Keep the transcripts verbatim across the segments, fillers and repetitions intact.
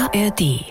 R D.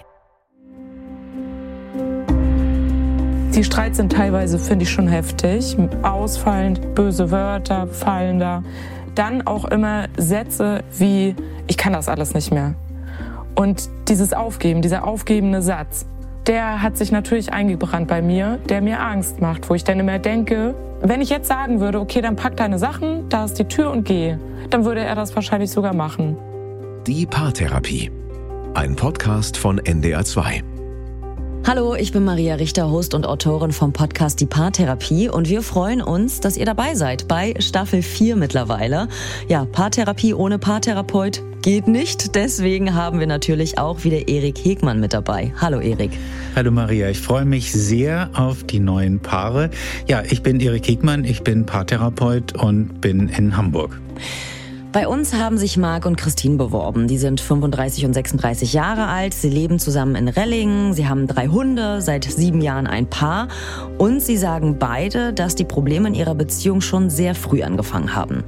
Die Streits sind teilweise, finde ich, schon heftig. Ausfallend, böse Wörter fallen da. Dann auch immer Sätze wie, ich kann das alles nicht mehr. Und dieses Aufgeben, dieser aufgebende Satz, der hat sich natürlich eingebrannt bei mir, der mir Angst macht, wo ich dann immer denke, wenn ich jetzt sagen würde, okay, dann pack deine Sachen, da ist die Tür und geh, dann würde er das wahrscheinlich sogar machen. Die Paartherapie. Ein Podcast von N D R zwei. Hallo, ich bin Maria Richter, Host und Autorin vom Podcast Die Paartherapie und wir freuen uns, dass ihr dabei seid bei Staffel vier mittlerweile. Ja, Paartherapie ohne Paartherapeut geht nicht, deswegen haben wir natürlich auch wieder Erik Hegmann mit dabei. Hallo Erik. Hallo Maria, ich freue mich sehr auf die neuen Paare. Ja, ich bin Erik Hegmann, ich bin Paartherapeut und bin in Hamburg. Bei uns haben sich Marc und Christine beworben. Die sind fünfunddreißig und sechsunddreißig Jahre alt. Sie leben zusammen in Rellingen. Sie haben drei Hunde, seit sieben Jahren ein Paar. Und sie sagen beide, dass die Probleme in ihrer Beziehung schon sehr früh angefangen haben.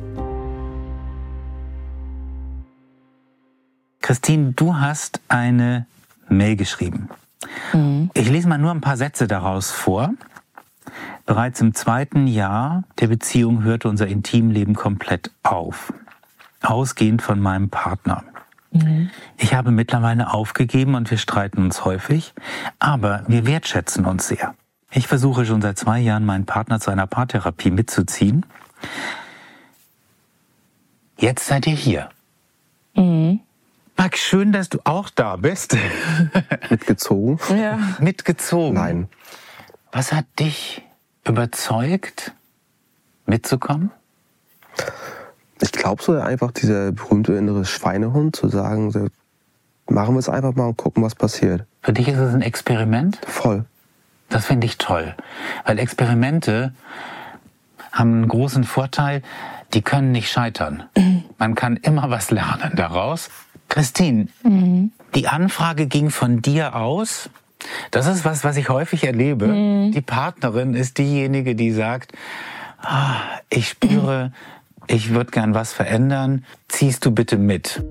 Christine, du hast eine Mail geschrieben. Mhm. Ich lese mal nur ein paar Sätze daraus vor. Bereits im zweiten Jahr der Beziehung hörte unser Intimleben komplett auf. Ausgehend von meinem Partner. Mhm. Ich habe mittlerweile aufgegeben und wir streiten uns häufig, aber wir wertschätzen uns sehr. Ich versuche schon seit zwei Jahren, meinen Partner zu einer Paartherapie mitzuziehen. Jetzt seid ihr hier. Mhm. Marc, schön, dass du auch da bist. Mitgezogen? Ja. Mitgezogen? Nein. Was hat dich überzeugt, mitzukommen? Ich glaube so einfach, dieser berühmte innere Schweinehund, zu sagen, so, machen wir es einfach mal und gucken, was passiert. Für dich ist es ein Experiment? Voll. Das finde ich toll, weil Experimente haben einen großen Vorteil, die können nicht scheitern. Man kann immer was lernen daraus. Christine, mhm. die Anfrage ging von dir aus. Das ist was, was ich häufig erlebe. Mhm. Die Partnerin ist diejenige, die sagt, ah, ich spüre, ich würde gern was verändern. Ziehst du bitte mit?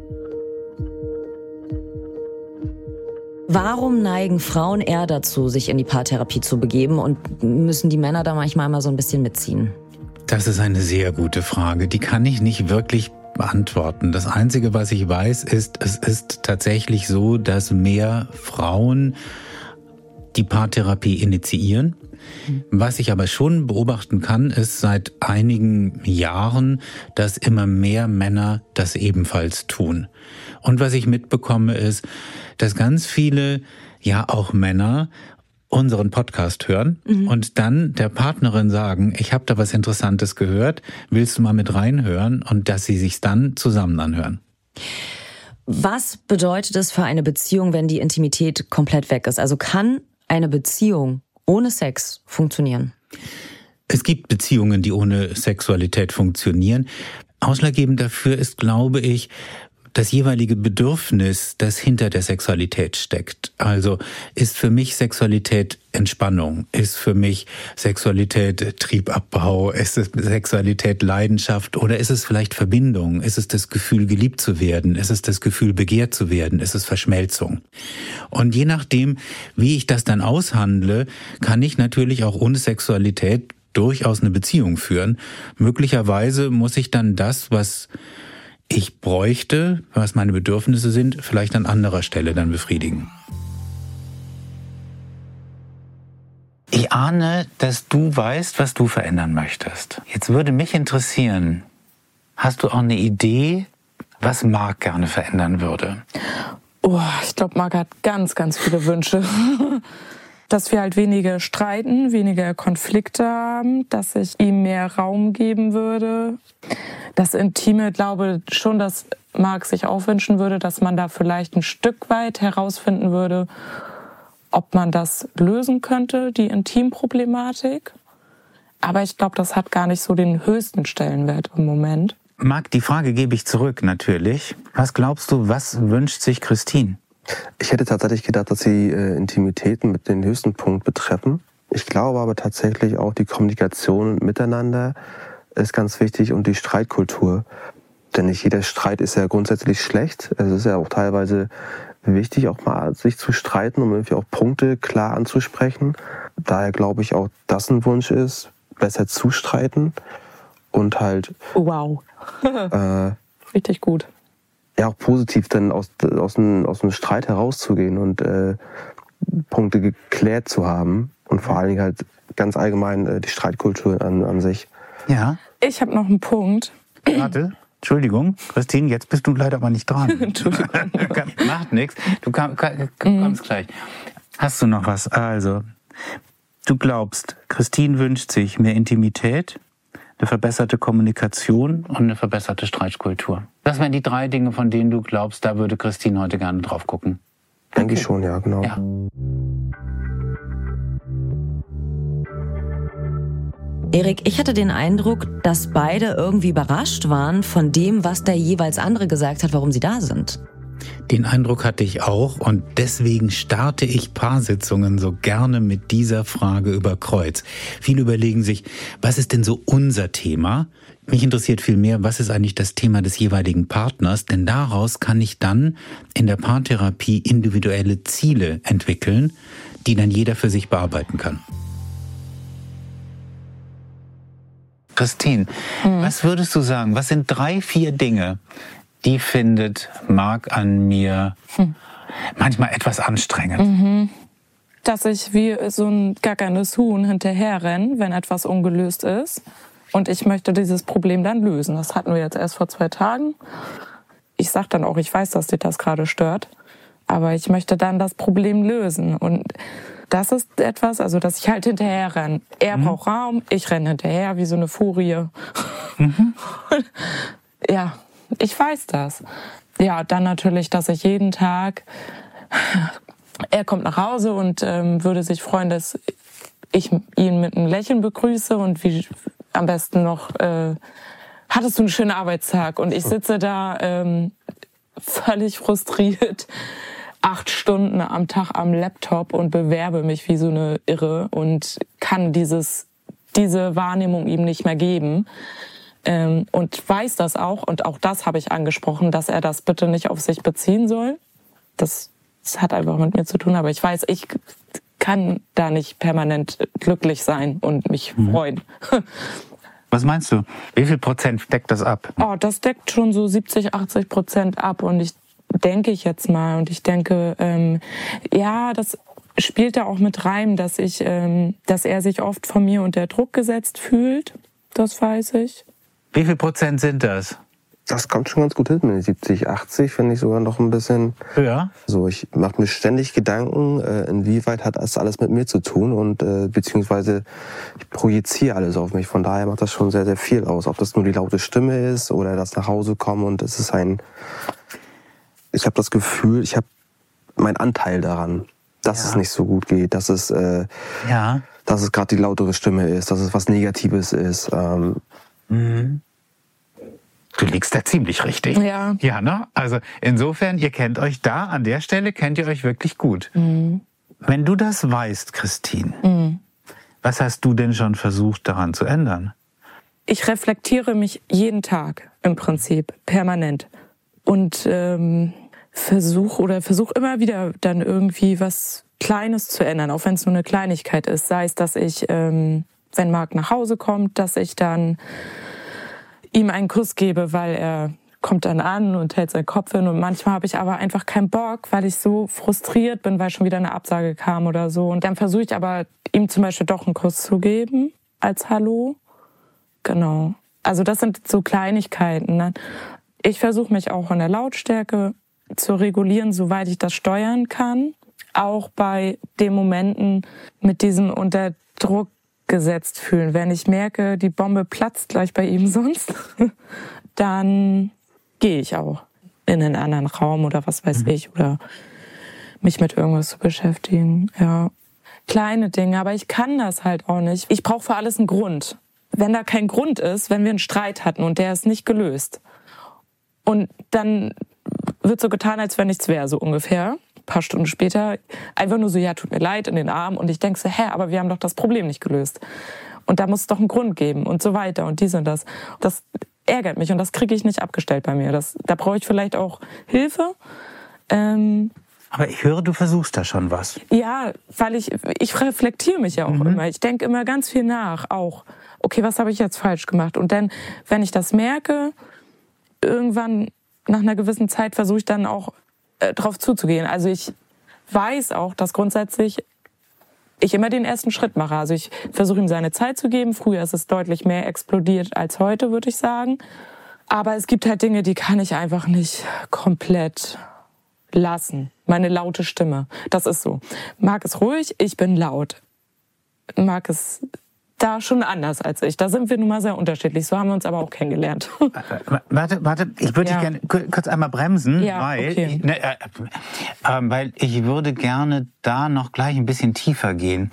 Warum neigen Frauen eher dazu, sich in die Paartherapie zu begeben und müssen die Männer da manchmal mal so ein bisschen mitziehen? Das ist eine sehr gute Frage. Die kann ich nicht wirklich beantworten. Das Einzige, was ich weiß, ist, es ist tatsächlich so, dass mehr Frauen die Paartherapie initiieren. Was ich aber schon beobachten kann, ist seit einigen Jahren, dass immer mehr Männer das ebenfalls tun. Und was ich mitbekomme, ist, dass ganz viele, ja auch Männer, unseren Podcast hören mhm. und dann der Partnerin sagen, ich habe da was Interessantes gehört, willst du mal mit reinhören? Und dass sie sich dann zusammen anhören. Was bedeutet es für eine Beziehung, wenn die Intimität komplett weg ist? Also kann eine Beziehung ohne Sex funktionieren? Es gibt Beziehungen, die ohne Sexualität funktionieren. Ausschlaggebend dafür ist, glaube ich, das jeweilige Bedürfnis, das hinter der Sexualität steckt. Also ist für mich Sexualität Entspannung? Ist für mich Sexualität Triebabbau? Ist es Sexualität Leidenschaft? Oder ist es vielleicht Verbindung? Ist es das Gefühl, geliebt zu werden? Ist es das Gefühl, begehrt zu werden? Ist es Verschmelzung? Und je nachdem, wie ich das dann aushandle, kann ich natürlich auch ohne Sexualität durchaus eine Beziehung führen. Möglicherweise muss ich dann das, was ich bräuchte, was meine Bedürfnisse sind, vielleicht an anderer Stelle dann befriedigen. Ich ahne, dass du weißt, was du verändern möchtest. Jetzt würde mich interessieren, hast du auch eine Idee, was Marc gerne verändern würde? Oh, ich glaube, Marc hat ganz, ganz viele Wünsche. Dass wir halt weniger streiten, weniger Konflikte haben, dass ich ihm mehr Raum geben würde. Das Intime, glaube schon, dass Marc sich auch wünschen würde, dass man da vielleicht ein Stück weit herausfinden würde, ob man das lösen könnte, die Intimproblematik. Aber ich glaube, das hat gar nicht so den höchsten Stellenwert im Moment. Marc, die Frage gebe ich zurück natürlich. Was glaubst du, was wünscht sich Christine? Ich hätte tatsächlich gedacht, dass sie äh, Intimitäten mit den höchsten Punkt betreffen. Ich glaube aber tatsächlich auch die Kommunikation miteinander ist ganz wichtig und die Streitkultur. Denn nicht jeder Streit ist ja grundsätzlich schlecht. Es ist ja auch teilweise wichtig, auch mal sich zu streiten, um irgendwie auch Punkte klar anzusprechen. Daher glaube ich auch, dass ein Wunsch ist, besser zu streiten und halt wow. äh, Richtig gut. Ja, auch positiv dann aus, aus, einem, aus einem Streit herauszugehen und äh, Punkte geklärt zu haben und vor allen Dingen halt ganz allgemein äh, die Streitkultur an, an sich. Ja. Ich habe noch einen Punkt. Warte, Entschuldigung, Christine, jetzt bist du leider aber nicht dran. Entschuldigung. Macht nichts, du komm, komm, kommst mhm. gleich. Hast du noch was? Also, du glaubst, Christine wünscht sich mehr Intimität, eine verbesserte Kommunikation und eine verbesserte Streitkultur. Das wären die drei Dinge, von denen du glaubst, da würde Christine heute gerne drauf gucken. Denke ich schon, ja, genau. Ja. Erik, ich hatte den Eindruck, dass beide irgendwie überrascht waren von dem, was der jeweils andere gesagt hat, warum sie da sind. Den Eindruck hatte ich auch und deswegen starte ich Paarsitzungen so gerne mit dieser Frage über Kreuz. Viele überlegen sich, was ist denn so unser Thema? Mich interessiert viel mehr, was ist eigentlich das Thema des jeweiligen Partners? Denn daraus kann ich dann in der Paartherapie individuelle Ziele entwickeln, die dann jeder für sich bearbeiten kann. Christine, mhm. was würdest du sagen? Was sind drei, vier Dinge, die findet Marc an mir hm. manchmal etwas anstrengend? Mhm. Dass ich wie so ein gackernes Huhn hinterher renne, wenn etwas ungelöst ist. Und ich möchte dieses Problem dann lösen. Das hatten wir jetzt erst vor zwei Tagen. Ich sage dann auch, ich weiß, dass dich das gerade stört. Aber ich möchte dann das Problem lösen. Und das ist etwas, also dass ich halt hinterher renne. Er mhm. braucht Raum, ich renne hinterher wie so eine Furie. Mhm. Ja, ich weiß das. Ja, dann natürlich, dass ich jeden Tag, er kommt nach Hause und ähm, würde sich freuen, dass ich ihn mit einem Lächeln begrüße und wie am besten noch, äh, hattest du einen schönen Arbeitstag? Und ich sitze da ähm, völlig frustriert, acht Stunden am Tag am Laptop und bewerbe mich wie so eine Irre und kann dieses, diese Wahrnehmung ihm nicht mehr geben. Ähm, und weiß das auch, und auch das habe ich angesprochen, dass er das bitte nicht auf sich beziehen soll. Das, das hat einfach mit mir zu tun, aber ich weiß, ich kann da nicht permanent glücklich sein und mich mhm. freuen. Was meinst du? Wie viel Prozent deckt das ab? Oh, das deckt schon so siebzig, achtzig Prozent ab und ich denke ich jetzt mal und ich denke, ähm, ja, das spielt da auch mit rein, dass ich, ähm, dass er sich oft von mir unter Druck gesetzt fühlt. Das weiß ich. Wie viel Prozent sind das? Das kommt schon ganz gut hin mit siebzig, achtzig, finde ich sogar noch ein bisschen höher. So, ich mache mir ständig Gedanken, äh, inwieweit hat das alles mit mir zu tun und äh, beziehungsweise ich projiziere alles auf mich. Von daher macht das schon sehr, sehr viel aus. Ob das nur die laute Stimme ist oder das nach Hause kommen und es ist ein, ich habe das Gefühl, ich habe meinen Anteil daran, dass ja. es nicht so gut geht, dass es, äh, ja. dass es gerade die lautere Stimme ist, dass es was Negatives ist. Ähm, mhm. Du liegst da ziemlich richtig. Ja. Ja, ne? Also insofern, ihr kennt euch da, an der Stelle kennt ihr euch wirklich gut. Mhm. Wenn du das weißt, Christine, mhm. was hast du denn schon versucht daran zu ändern? Ich reflektiere mich jeden Tag im Prinzip, permanent. Und ähm, versuche oder versuche immer wieder dann irgendwie was Kleines zu ändern, auch wenn es nur eine Kleinigkeit ist. Sei es, dass ich, ähm, wenn Marc nach Hause kommt, dass ich dann ihm einen Kuss gebe, weil er kommt dann an und hält seinen Kopf hin. Und manchmal habe ich aber einfach keinen Bock, weil ich so frustriert bin, weil schon wieder eine Absage kam oder so. Und dann versuche ich aber, ihm zum Beispiel doch einen Kuss zu geben als Hallo. Genau. Also das sind so Kleinigkeiten. Ne? Ich versuche mich auch in der Lautstärke zu regulieren, soweit ich das steuern kann. Auch bei den Momenten mit diesem unter Druck gesetzt fühlen. Wenn ich merke, die Bombe platzt gleich bei ihm sonst, dann gehe ich auch in einen anderen Raum oder was weiß mhm. ich, oder mich mit irgendwas zu beschäftigen. Ja, kleine Dinge, aber ich kann das halt auch nicht. Ich brauche für alles einen Grund. Wenn da kein Grund ist, wenn wir einen Streit hatten und der ist nicht gelöst und dann wird so getan, als wenn nichts wäre, so ungefähr. Ein paar Stunden später einfach nur so, ja, tut mir leid, in den Arm. Und ich denke so, hä, aber wir haben doch das Problem nicht gelöst. Und da muss es doch einen Grund geben und so weiter und dies und das. Das ärgert mich und das kriege ich nicht abgestellt bei mir. Das, da brauche ich vielleicht auch Hilfe. Ähm, Aber ich höre, du versuchst da schon was. Ja, weil ich, ich reflektiere mich ja auch Mhm. immer. Ich denke immer ganz viel nach, auch, okay, was habe ich jetzt falsch gemacht? Und dann, wenn ich das merke, irgendwann nach einer gewissen Zeit versuche ich dann auch äh, drauf zuzugehen. Also ich weiß auch, dass grundsätzlich ich immer den ersten Schritt mache. Also ich versuche ihm seine Zeit zu geben. Früher ist es deutlich mehr explodiert als heute, würde ich sagen. Aber es gibt halt Dinge, die kann ich einfach nicht komplett lassen. Meine laute Stimme, das ist so. Marc ist ruhig, ich bin laut. Marc ist da schon anders als ich. Da sind wir nun mal sehr unterschiedlich. So haben wir uns aber auch kennengelernt. Warte, warte, ich würde Ja. dich gerne kurz einmal bremsen, Ja, weil, okay. ich, ne, äh, äh, weil ich würde gerne da noch gleich ein bisschen tiefer gehen.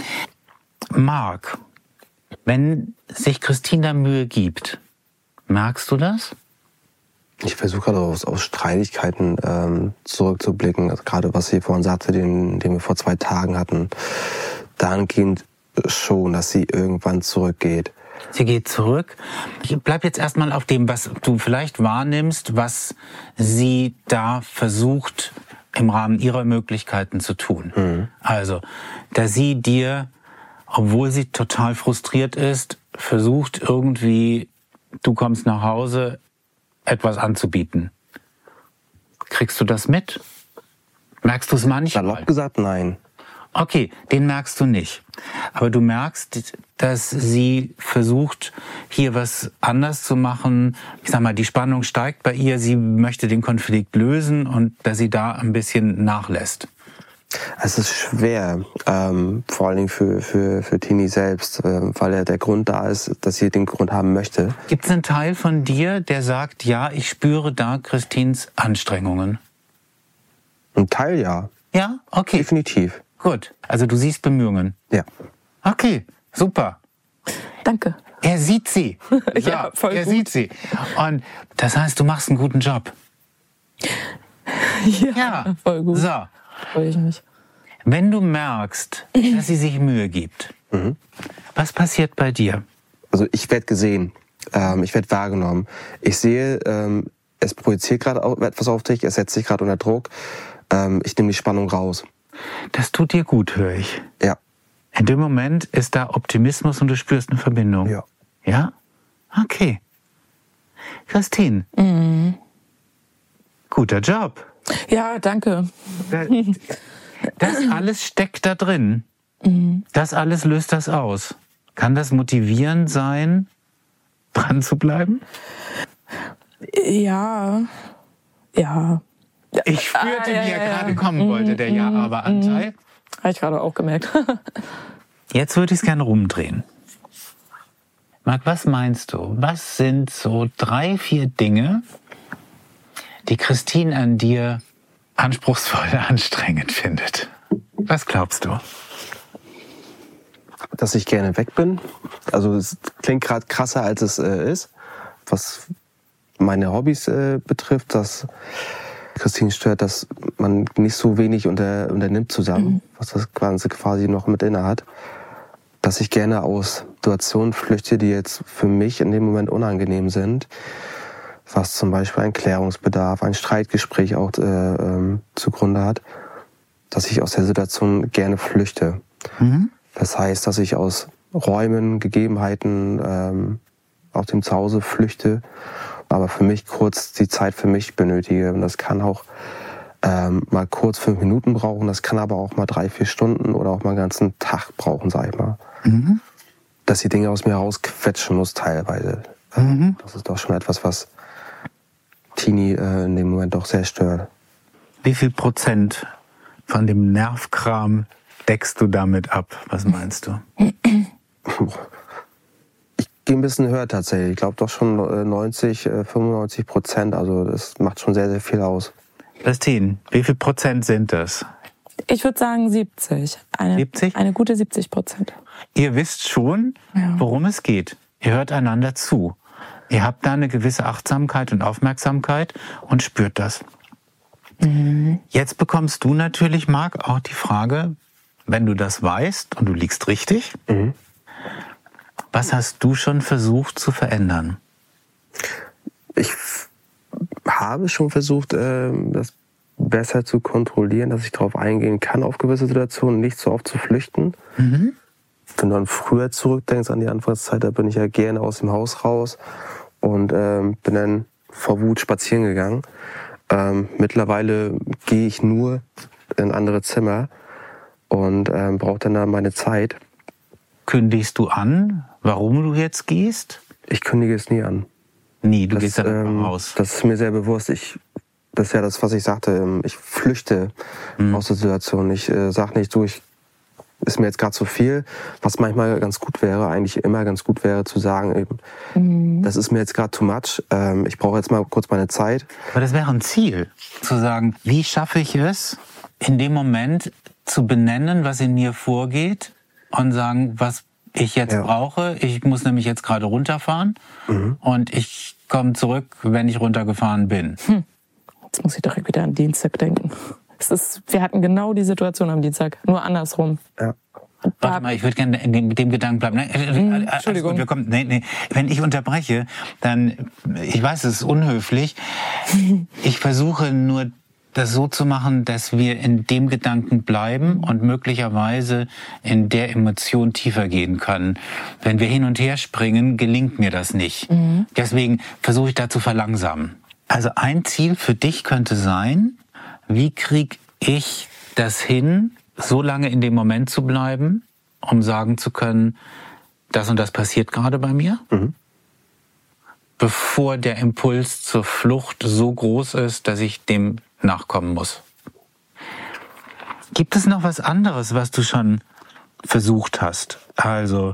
Marc, wenn sich Christina Mühe gibt, merkst du das? Ich versuche gerade aus, aus Streitigkeiten ähm, zurückzublicken. Also gerade was sie vorhin sagte, den, den wir vor zwei Tagen hatten. Dahingehend schon, dass sie irgendwann zurückgeht. Sie geht zurück. Ich bleib jetzt erstmal auf dem, was du vielleicht wahrnimmst, was sie da versucht, im Rahmen ihrer Möglichkeiten zu tun. Mhm. Also, dass sie dir, obwohl sie total frustriert ist, versucht irgendwie, du kommst nach Hause, etwas anzubieten. Kriegst du das mit? Merkst du es manchmal? Salopp gesagt, nein. Okay, den merkst du nicht. Aber du merkst, dass sie versucht, hier was anders zu machen. Ich sag mal, die Spannung steigt bei ihr. Sie möchte den Konflikt lösen und dass sie da ein bisschen nachlässt. Es ist schwer, ähm, vor allen Dingen für, für, für Tini selbst, äh, weil ja der Grund da ist, dass sie den Grund haben möchte. Gibt es einen Teil von dir, der sagt, ja, ich spüre da Christins Anstrengungen? Ein Teil ja. Ja? Okay. Definitiv. Gut. Also du siehst Bemühungen. Ja. Okay, super. Danke. Er sieht sie. So, Ja, voll er gut. sieht sie. Und das heißt, du machst einen guten Job. Ja, Ja. voll gut. So. Freue ich mich. Wenn du merkst, dass sie sich Mühe gibt, Mhm. was passiert bei dir? Also ich werde gesehen, ähm, ich werde wahrgenommen. Ich sehe, ähm, es projiziert gerade etwas auf dich, es setzt dich gerade unter Druck. Ähm, ich nehme die Spannung raus. Das tut dir gut, höre ich. Ja. In dem Moment ist da Optimismus und du spürst eine Verbindung. Ja. Ja? Okay. Christine. Mhm. Guter Job. Ja, danke. Das alles steckt da drin. Mhm. Das alles löst das aus. Kann das motivierend sein, dran zu bleiben? Ja. Ja. Ich spürte, Ah, ja, wie er ja, gerade ja. kommen wollte, der Ja-Aber-Anteil. Habe ich gerade auch gemerkt. Jetzt würde ich es gerne rumdrehen. Marc, was meinst du? Was sind so drei, vier Dinge, die Christine an dir anspruchsvoll, anstrengend findet? Was glaubst du? Dass ich gerne weg bin. Also es klingt gerade krasser, als es äh, ist. Was meine Hobbys äh, betrifft, dass Christine stört, dass man nicht so wenig unter, unternimmt zusammen, mhm. was das Ganze quasi noch mit inne hat. Dass ich gerne aus Situationen flüchte, die jetzt für mich in dem Moment unangenehm sind. Was zum Beispiel ein Klärungsbedarf, ein Streitgespräch auch äh, ähm, zugrunde hat. Dass ich aus der Situation gerne flüchte. Mhm. Das heißt, dass ich aus Räumen, Gegebenheiten ähm, aus dem Zuhause flüchte, aber für mich kurz die Zeit für mich benötige. Und das kann auch ähm, mal kurz fünf Minuten brauchen, das kann aber auch mal drei, vier Stunden oder auch mal einen ganzen Tag brauchen, sag ich mal. Mhm. Dass die Dinge aus mir rausquetschen muss teilweise. Mhm. Das ist doch schon etwas, was Tini äh, in dem Moment doch sehr stört. Wie viel Prozent von dem Nervkram deckst du damit ab? Was meinst du? Ich gehe ein bisschen höher tatsächlich. Ich glaube doch schon neunzig, fünfundneunzig Prozent. Also das macht schon sehr, sehr viel aus. Christine, wie viel Prozent sind das? Ich würde sagen siebzig. Eine, siebzig? Eine gute siebzig Prozent. Ihr wisst schon, Ja. worum es geht. Ihr hört einander zu. Ihr habt da eine gewisse Achtsamkeit und Aufmerksamkeit und spürt das. Mhm. Jetzt bekommst du natürlich, Marc, auch die Frage, wenn du das weißt und du liegst richtig, mhm. was hast du schon versucht zu verändern? Ich f- habe schon versucht, äh, das besser zu kontrollieren, dass ich darauf eingehen kann, auf gewisse Situationen, nicht so oft zu flüchten. Mhm. Wenn du dann früher zurückdenkst an die Anfangszeit, da bin ich ja gerne aus dem Haus raus und ähm, bin dann vor Wut spazieren gegangen. Ähm, mittlerweile gehe ich nur in andere Zimmer und ähm, brauche dann da meine Zeit. Kündigst du an, warum du jetzt gehst? Ich kündige es nie an. Nie, du das, gehst dann ähm, raus. Das ist mir sehr bewusst. Ich, das ist ja das, was ich sagte. Ich flüchte mhm. aus der Situation. Ich äh, sage nicht so, ich ist mir jetzt gerade zu viel, was manchmal ganz gut wäre, eigentlich immer ganz gut wäre, zu sagen, eben, mhm. das ist mir jetzt gerade too much, ähm, ich brauche jetzt mal kurz meine Zeit. Aber das wäre ein Ziel, zu sagen, wie schaffe ich es, in dem Moment zu benennen, was in mir vorgeht und sagen, was ich jetzt ja. brauche. Ich muss nämlich jetzt gerade runterfahren mhm. und ich komme zurück, wenn ich runtergefahren bin. Hm. Jetzt muss ich direkt wieder an Dienstag denken. Es ist, wir hatten genau die Situation am Dienstag, nur andersrum. Ja. Warte mal, ich würde gerne mit dem Gedanken bleiben. Nein, äh, Entschuldigung. Gut, wir kommen, nee, nee. Wenn ich unterbreche, dann, ich weiß, es ist unhöflich. Ich versuche nur, das so zu machen, dass wir in dem Gedanken bleiben und möglicherweise in der Emotion tiefer gehen können. Wenn wir hin und her springen, gelingt mir das nicht. Mhm. Deswegen versuche ich da zu verlangsamen. Also ein Ziel für dich könnte sein, wie kriege ich das hin, so lange in dem Moment zu bleiben, um sagen zu können, das und das passiert gerade bei mir, mhm. bevor der Impuls zur Flucht so groß ist, dass ich dem nachkommen muss. Gibt es noch was anderes, was du schon versucht hast? Also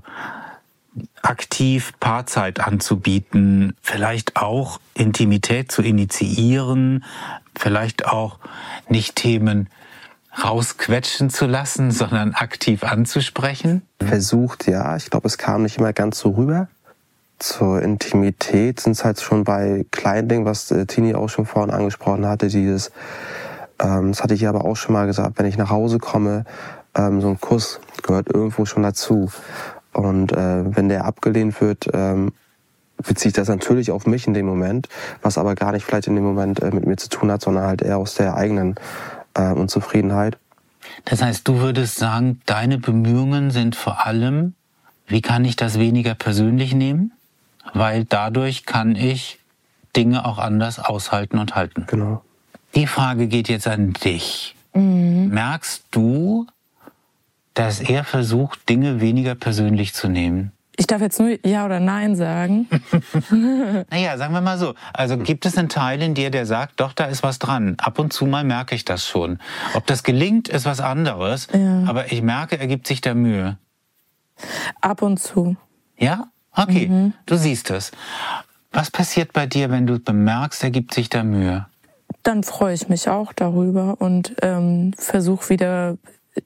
aktiv Paarzeit anzubieten, vielleicht auch Intimität zu initiieren, vielleicht auch nicht Themen rausquetschen zu lassen, sondern aktiv anzusprechen? Versucht, ja. Ich glaube, es kam nicht immer ganz so rüber. Zur Intimität sind es halt schon bei kleinen Dingen, was Tini auch schon vorhin angesprochen hatte, dieses, ähm, das hatte ich aber auch schon mal gesagt, wenn ich nach Hause komme, ähm, so ein Kuss gehört irgendwo schon dazu. Und äh, wenn der abgelehnt wird, ähm, bezieht das natürlich auf mich in dem Moment, was aber gar nicht vielleicht in dem Moment äh, mit mir zu tun hat, sondern halt eher aus der eigenen äh, Unzufriedenheit. Das heißt, du würdest sagen, deine Bemühungen sind vor allem, wie kann ich das weniger persönlich nehmen? Weil dadurch kann ich Dinge auch anders aushalten und halten. Genau. Die Frage geht jetzt an dich. Mhm. Merkst du, dass er versucht, Dinge weniger persönlich zu nehmen? Ich darf jetzt nur Ja oder Nein sagen. Naja, sagen wir mal so. Also gibt es einen Teil in dir, der sagt, doch, da ist was dran. Ab und zu mal merke ich das schon. Ob das gelingt, ist was anderes. Ja. Aber ich merke, er gibt sich da Mühe. Ab und zu. Ja? Okay, mhm. Du siehst es. Was passiert bei dir, wenn du bemerkst, er gibt sich da Mühe? Dann freue ich mich auch darüber und ähm, versuche wieder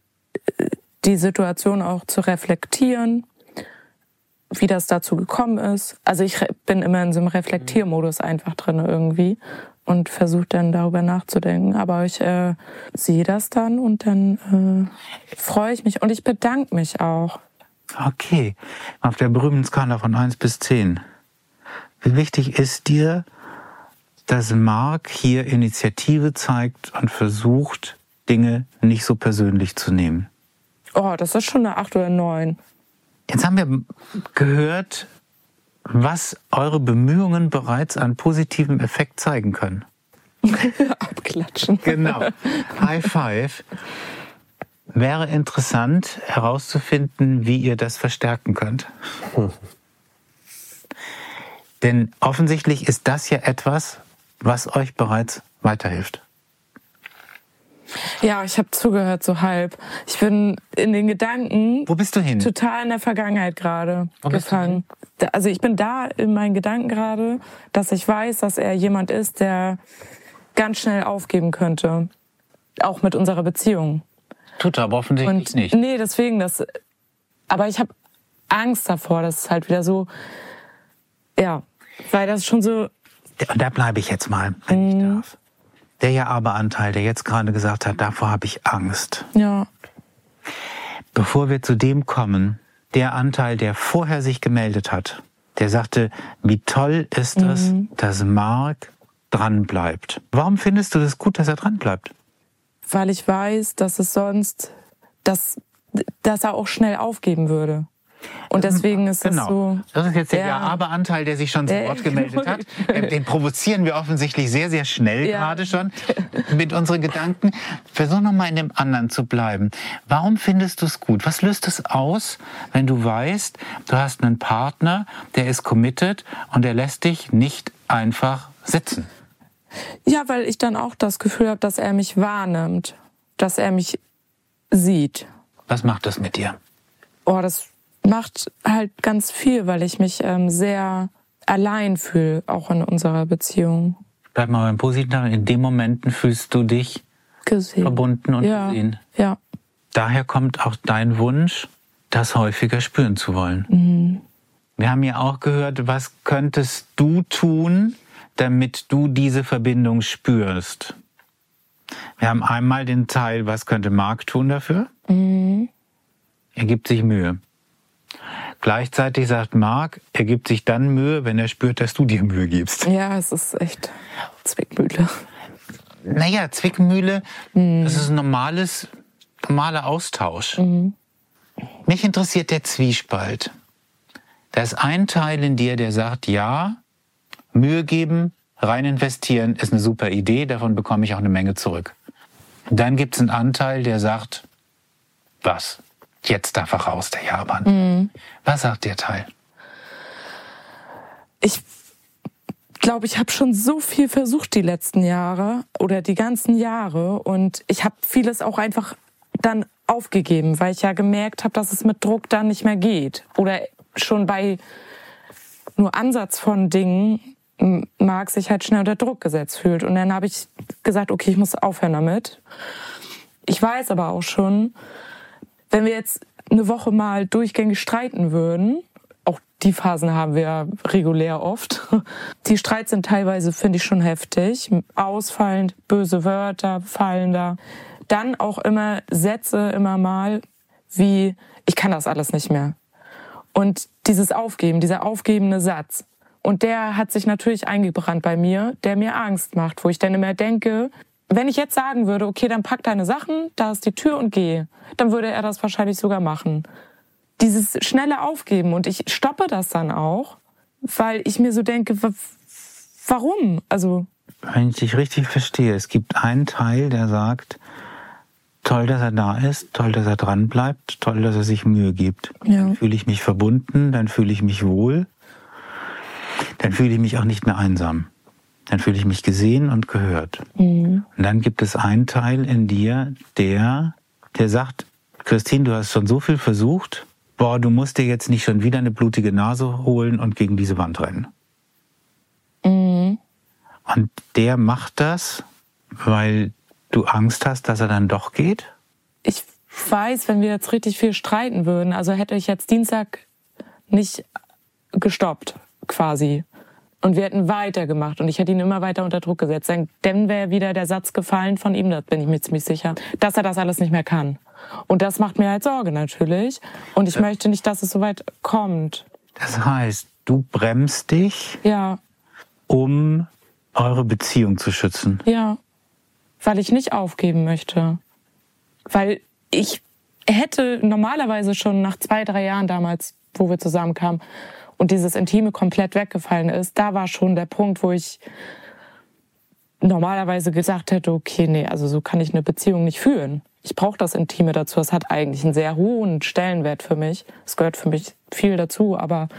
die Situation auch zu reflektieren, wie das dazu gekommen ist. Also ich bin immer in so einem Reflektiermodus einfach drin irgendwie und versuche dann darüber nachzudenken. Aber ich äh, sehe das dann und dann äh, freue ich mich und ich bedanke mich auch. Okay, auf der berühmten Skala von eins bis zehn. Wie wichtig ist dir, dass Marc hier Initiative zeigt und versucht, Dinge nicht so persönlich zu nehmen? Oh, das ist schon eine acht oder neun. Jetzt haben wir gehört, was eure Bemühungen bereits an positivem Effekt zeigen können. Abklatschen. Genau. High five. Wäre interessant herauszufinden, wie ihr das verstärken könnt. Hm. Denn offensichtlich ist das ja etwas, was euch bereits weiterhilft. Ja, ich habe zugehört, so halb. Ich bin in den Gedanken... Wo bist du hin? Total in der Vergangenheit gerade gefangen. Also ich bin da in meinen Gedanken gerade, dass ich weiß, dass er jemand ist, der ganz schnell aufgeben könnte. Auch mit unserer Beziehung. Tut er aber offensichtlich Und, nicht. Nee, deswegen das. Aber ich habe Angst davor, dass es halt wieder so, ja, weil das schon so. Und da bleibe ich jetzt mal, wenn mm. ich darf. Der Ja-Aber-Anteil, der jetzt gerade gesagt hat, davor habe ich Angst. Ja. Bevor wir zu dem kommen, der Anteil, der vorher sich gemeldet hat, der sagte, wie toll ist es, mm. dass Marc dran bleibt. Warum findest du das gut, dass er dran bleibt? Weil ich weiß, dass es sonst, dass, dass er auch schnell aufgeben würde. Und deswegen ist das genau. so... Das ist jetzt der ja. Ja-Aber-Anteil, der sich schon zu Wort gemeldet hat. Den provozieren wir offensichtlich sehr, sehr schnell ja. gerade schon mit unseren Gedanken. Versuch noch mal in dem anderen zu bleiben. Warum findest du es gut? Was löst es aus, wenn du weißt, du hast einen Partner, der ist committed und der lässt dich nicht einfach sitzen? Ja, weil ich dann auch das Gefühl habe, dass er mich wahrnimmt, dass er mich sieht. Was macht das mit dir? Oh, das macht halt ganz viel, weil ich mich ähm, sehr allein fühle, auch in unserer Beziehung. Bleib mal beim Positiven. In den Momenten fühlst du dich gesehen. Verbunden und ja. gesehen. Ja. Daher kommt auch dein Wunsch, das häufiger spüren zu wollen. Mhm. Wir haben ja auch gehört, was könntest du tun, damit du diese Verbindung spürst? Wir haben einmal den Teil, was könnte Marc tun dafür? Mhm. Er gibt sich Mühe. Gleichzeitig sagt Marc, er gibt sich dann Mühe, wenn er spürt, dass du dir Mühe gibst. Ja, es ist echt Zwickmühle. Naja, Zwickmühle, mhm. das ist ein normales, normaler Austausch. Mhm. Mich interessiert der Zwiespalt. Da ist ein Teil in dir, der sagt, ja, Mühe geben, rein investieren ist eine super Idee, davon bekomme ich auch eine Menge zurück. Und dann gibt es einen Anteil, der sagt, was? Jetzt darf er raus, der Japan. Mhm. Was sagt der Teil? Ich glaube, ich habe schon so viel versucht die letzten Jahre oder die ganzen Jahre und ich habe vieles auch einfach dann aufgegeben, weil ich ja gemerkt habe, dass es mit Druck dann nicht mehr geht. Oder schon bei nur Ansatz von Dingen Marc sich halt schnell unter Druck gesetzt fühlt. Und dann habe ich gesagt, okay, ich muss aufhören damit. Ich weiß aber auch schon, wenn wir jetzt eine Woche mal durchgängig streiten würden, auch die Phasen haben wir ja regulär oft, die Streits sind teilweise, finde ich, schon heftig, ausfallend, böse Wörter fallen da. Dann auch immer Sätze, immer mal, wie, ich kann das alles nicht mehr. Und dieses Aufgeben, dieser aufgebende Satz. Und der hat sich natürlich eingebrannt bei mir, der mir Angst macht, wo ich dann immer denke, wenn ich jetzt sagen würde, okay, dann pack deine Sachen, da ist die Tür und geh, dann würde er das wahrscheinlich sogar machen. Dieses schnelle Aufgeben und ich stoppe das dann auch, weil ich mir so denke, w- warum? Also wenn ich dich richtig verstehe, es gibt einen Teil, der sagt, toll, dass er da ist, toll, dass er dran bleibt, toll, dass er sich Mühe gibt. Ja. Dann fühle ich mich verbunden, dann fühle ich mich wohl, dann fühle ich mich auch nicht mehr einsam. Dann fühle ich mich gesehen und gehört. Mhm. Und dann gibt es einen Teil in dir, der, der sagt, Christine, du hast schon so viel versucht, boah, du musst dir jetzt nicht schon wieder eine blutige Nase holen und gegen diese Wand rennen. Mhm. Und der macht das, weil du Angst hast, dass er dann doch geht? Ich weiß, wenn wir jetzt richtig viel streiten würden, also hätte ich jetzt Dienstag nicht gestoppt, quasi. Und wir hätten weitergemacht und ich hätte ihn immer weiter unter Druck gesetzt. Dann wäre wieder der Satz gefallen von ihm, da bin ich mir ziemlich sicher, dass er das alles nicht mehr kann. Und das macht mir halt Sorge natürlich. Und ich ja. möchte nicht, dass es so weit kommt. Das heißt, du bremst dich, ja. um eure Beziehung zu schützen. Ja, weil ich nicht aufgeben möchte. Weil ich hätte normalerweise schon nach zwei, drei Jahren damals, wo wir zusammenkamen, und dieses Intime komplett weggefallen ist, da war schon der Punkt, wo ich normalerweise gesagt hätte, okay, nee, also so kann ich eine Beziehung nicht führen. Ich brauche das Intime dazu. Das hat eigentlich einen sehr hohen Stellenwert für mich. Es gehört für mich viel dazu, aber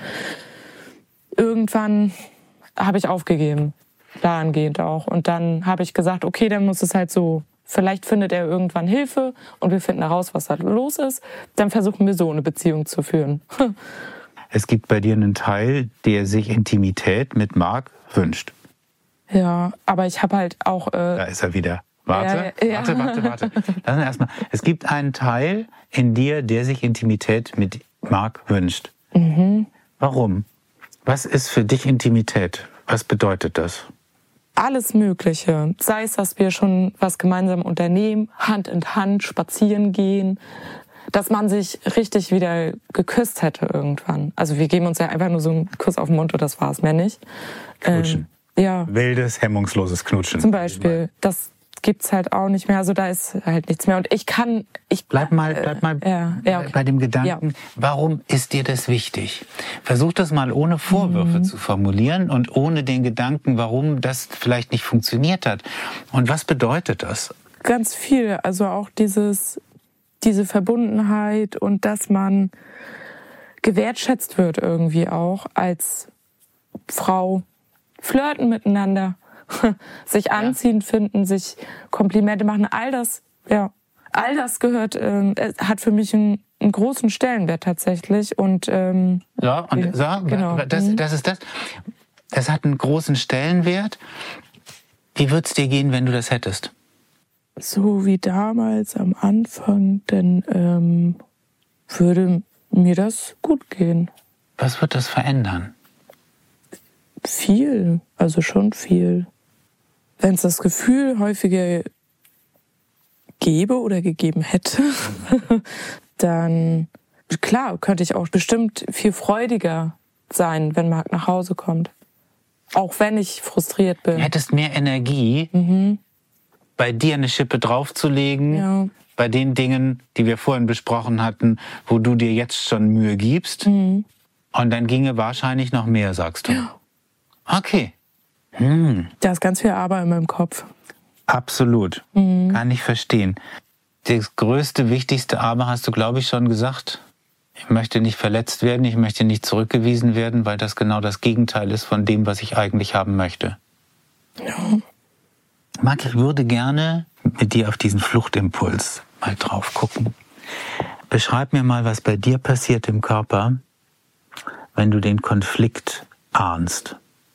irgendwann habe ich aufgegeben, dahingehend auch. Und dann habe ich gesagt, okay, dann muss es halt so, vielleicht findet er irgendwann Hilfe und wir finden heraus, was da los ist. Dann versuchen wir so eine Beziehung zu führen. Es gibt bei dir einen Teil, der sich Intimität mit Marc wünscht. Ja, aber ich habe halt auch... Äh, da ist er wieder. Warte, ja, ja. warte, warte, warte. Lass uns erstmal. Es gibt einen Teil in dir, der sich Intimität mit Marc wünscht. Mhm. Warum? Was ist für dich Intimität? Was bedeutet das? Alles Mögliche. Sei es, dass wir schon was gemeinsam unternehmen, Hand in Hand spazieren gehen, dass man sich richtig wieder geküsst hätte irgendwann. Also wir geben uns ja einfach nur so einen Kuss auf den Mund und das war's, mehr nicht. Knutschen. Ja. Wildes, hemmungsloses Knutschen. Zum Beispiel. Das gibt's halt auch nicht mehr. Also da ist halt nichts mehr. Und ich kann... ich Bleib mal, bleib mal äh, ja, ja, okay. bei dem Gedanken, ja. Warum ist dir das wichtig? Versuch das mal ohne Vorwürfe mhm. zu formulieren und ohne den Gedanken, warum das vielleicht nicht funktioniert hat. Und was bedeutet das? Ganz viel. Also auch dieses, diese Verbundenheit und dass man gewertschätzt wird irgendwie auch als Frau. Flirten miteinander. Sich anziehen finden, sich Komplimente machen, all das, ja, all das gehört, äh, hat für mich einen, einen großen Stellenwert tatsächlich. Und ähm, ja, und so, genau. das, das ist das. Das hat einen großen Stellenwert. Wie würde es dir gehen, wenn du das hättest? So wie damals am Anfang, dann ähm, würde mir das gut gehen. Was wird das verändern? Viel, also schon viel. Wenn es das Gefühl häufiger gäbe oder gegeben hätte, dann, klar, könnte ich auch bestimmt viel freudiger sein, wenn Marc nach Hause kommt. Auch wenn ich frustriert bin. Du hättest mehr Energie, mhm. bei dir eine Schippe draufzulegen, ja. bei den Dingen, die wir vorhin besprochen hatten, wo du dir jetzt schon Mühe gibst. Mhm. Und dann ginge wahrscheinlich noch mehr, sagst du. Ja. Okay. Hm. Da ist ganz viel Aber in meinem Kopf. Absolut. Mhm. Kann ich verstehen. Das größte, wichtigste Aber hast du, glaube ich, schon gesagt. Ich möchte nicht verletzt werden, ich möchte nicht zurückgewiesen werden, weil das genau das Gegenteil ist von dem, was ich eigentlich haben möchte. Ja. Marc, ich würde gerne mit dir auf diesen Fluchtimpuls mal drauf gucken. Beschreib mir mal, was bei dir passiert im Körper, wenn du den Konflikt ahnst.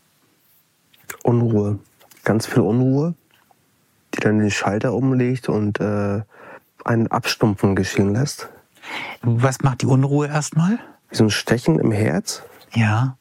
Unruhe. Ganz viel Unruhe, die dann den Schalter umlegt und äh, einen Abstumpfen geschehen lässt. Was macht die Unruhe erstmal? Wie so ein Stechen im Herz. Ja.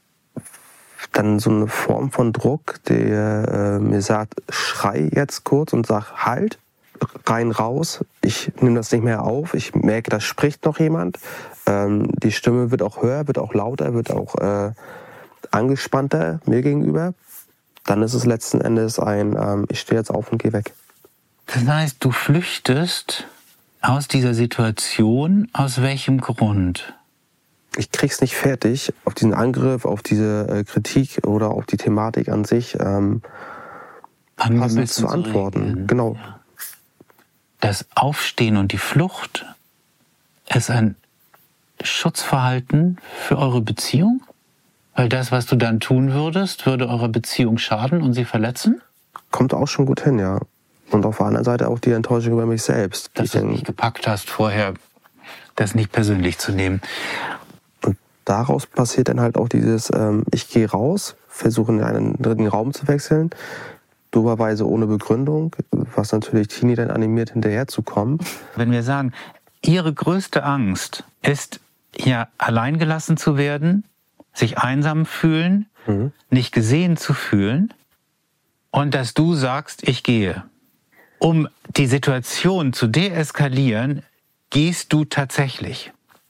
Dann so eine Form von Druck, der äh, mir sagt, schrei jetzt kurz und sag halt, rein, raus. Ich nehme das nicht mehr auf. Ich merke, da spricht noch jemand. Ähm, die Stimme wird auch höher, wird auch lauter, wird auch äh, angespannter mir gegenüber. Dann ist es letzten Endes ein, ähm, ich stehe jetzt auf und gehe weg. Das heißt, du flüchtest aus dieser Situation, aus welchem Grund? Ich krieg's nicht fertig, auf diesen Angriff, auf diese äh, Kritik oder auf die Thematik an sich ähm, passend zu antworten. Regeln. Genau. Ja. Das Aufstehen und die Flucht ist ein Schutzverhalten für eure Beziehung? Weil das, was du dann tun würdest, würde eurer Beziehung schaden und sie verletzen? Kommt auch schon gut hin, ja. Und auf der anderen Seite auch die Enttäuschung über mich selbst. Dass du nicht gepackt hast, vorher das nicht persönlich zu nehmen. Und daraus passiert dann halt auch dieses, ähm, ich gehe raus, versuche in einen dritten Raum zu wechseln, doberweise ohne Begründung, was natürlich Tini dann animiert, hinterherzukommen. Wenn wir sagen, ihre größte Angst ist, ja, allein gelassen zu werden, sich einsam fühlen, mhm. nicht gesehen zu fühlen und dass du sagst, ich gehe. Um die Situation zu deeskalieren, gehst du tatsächlich.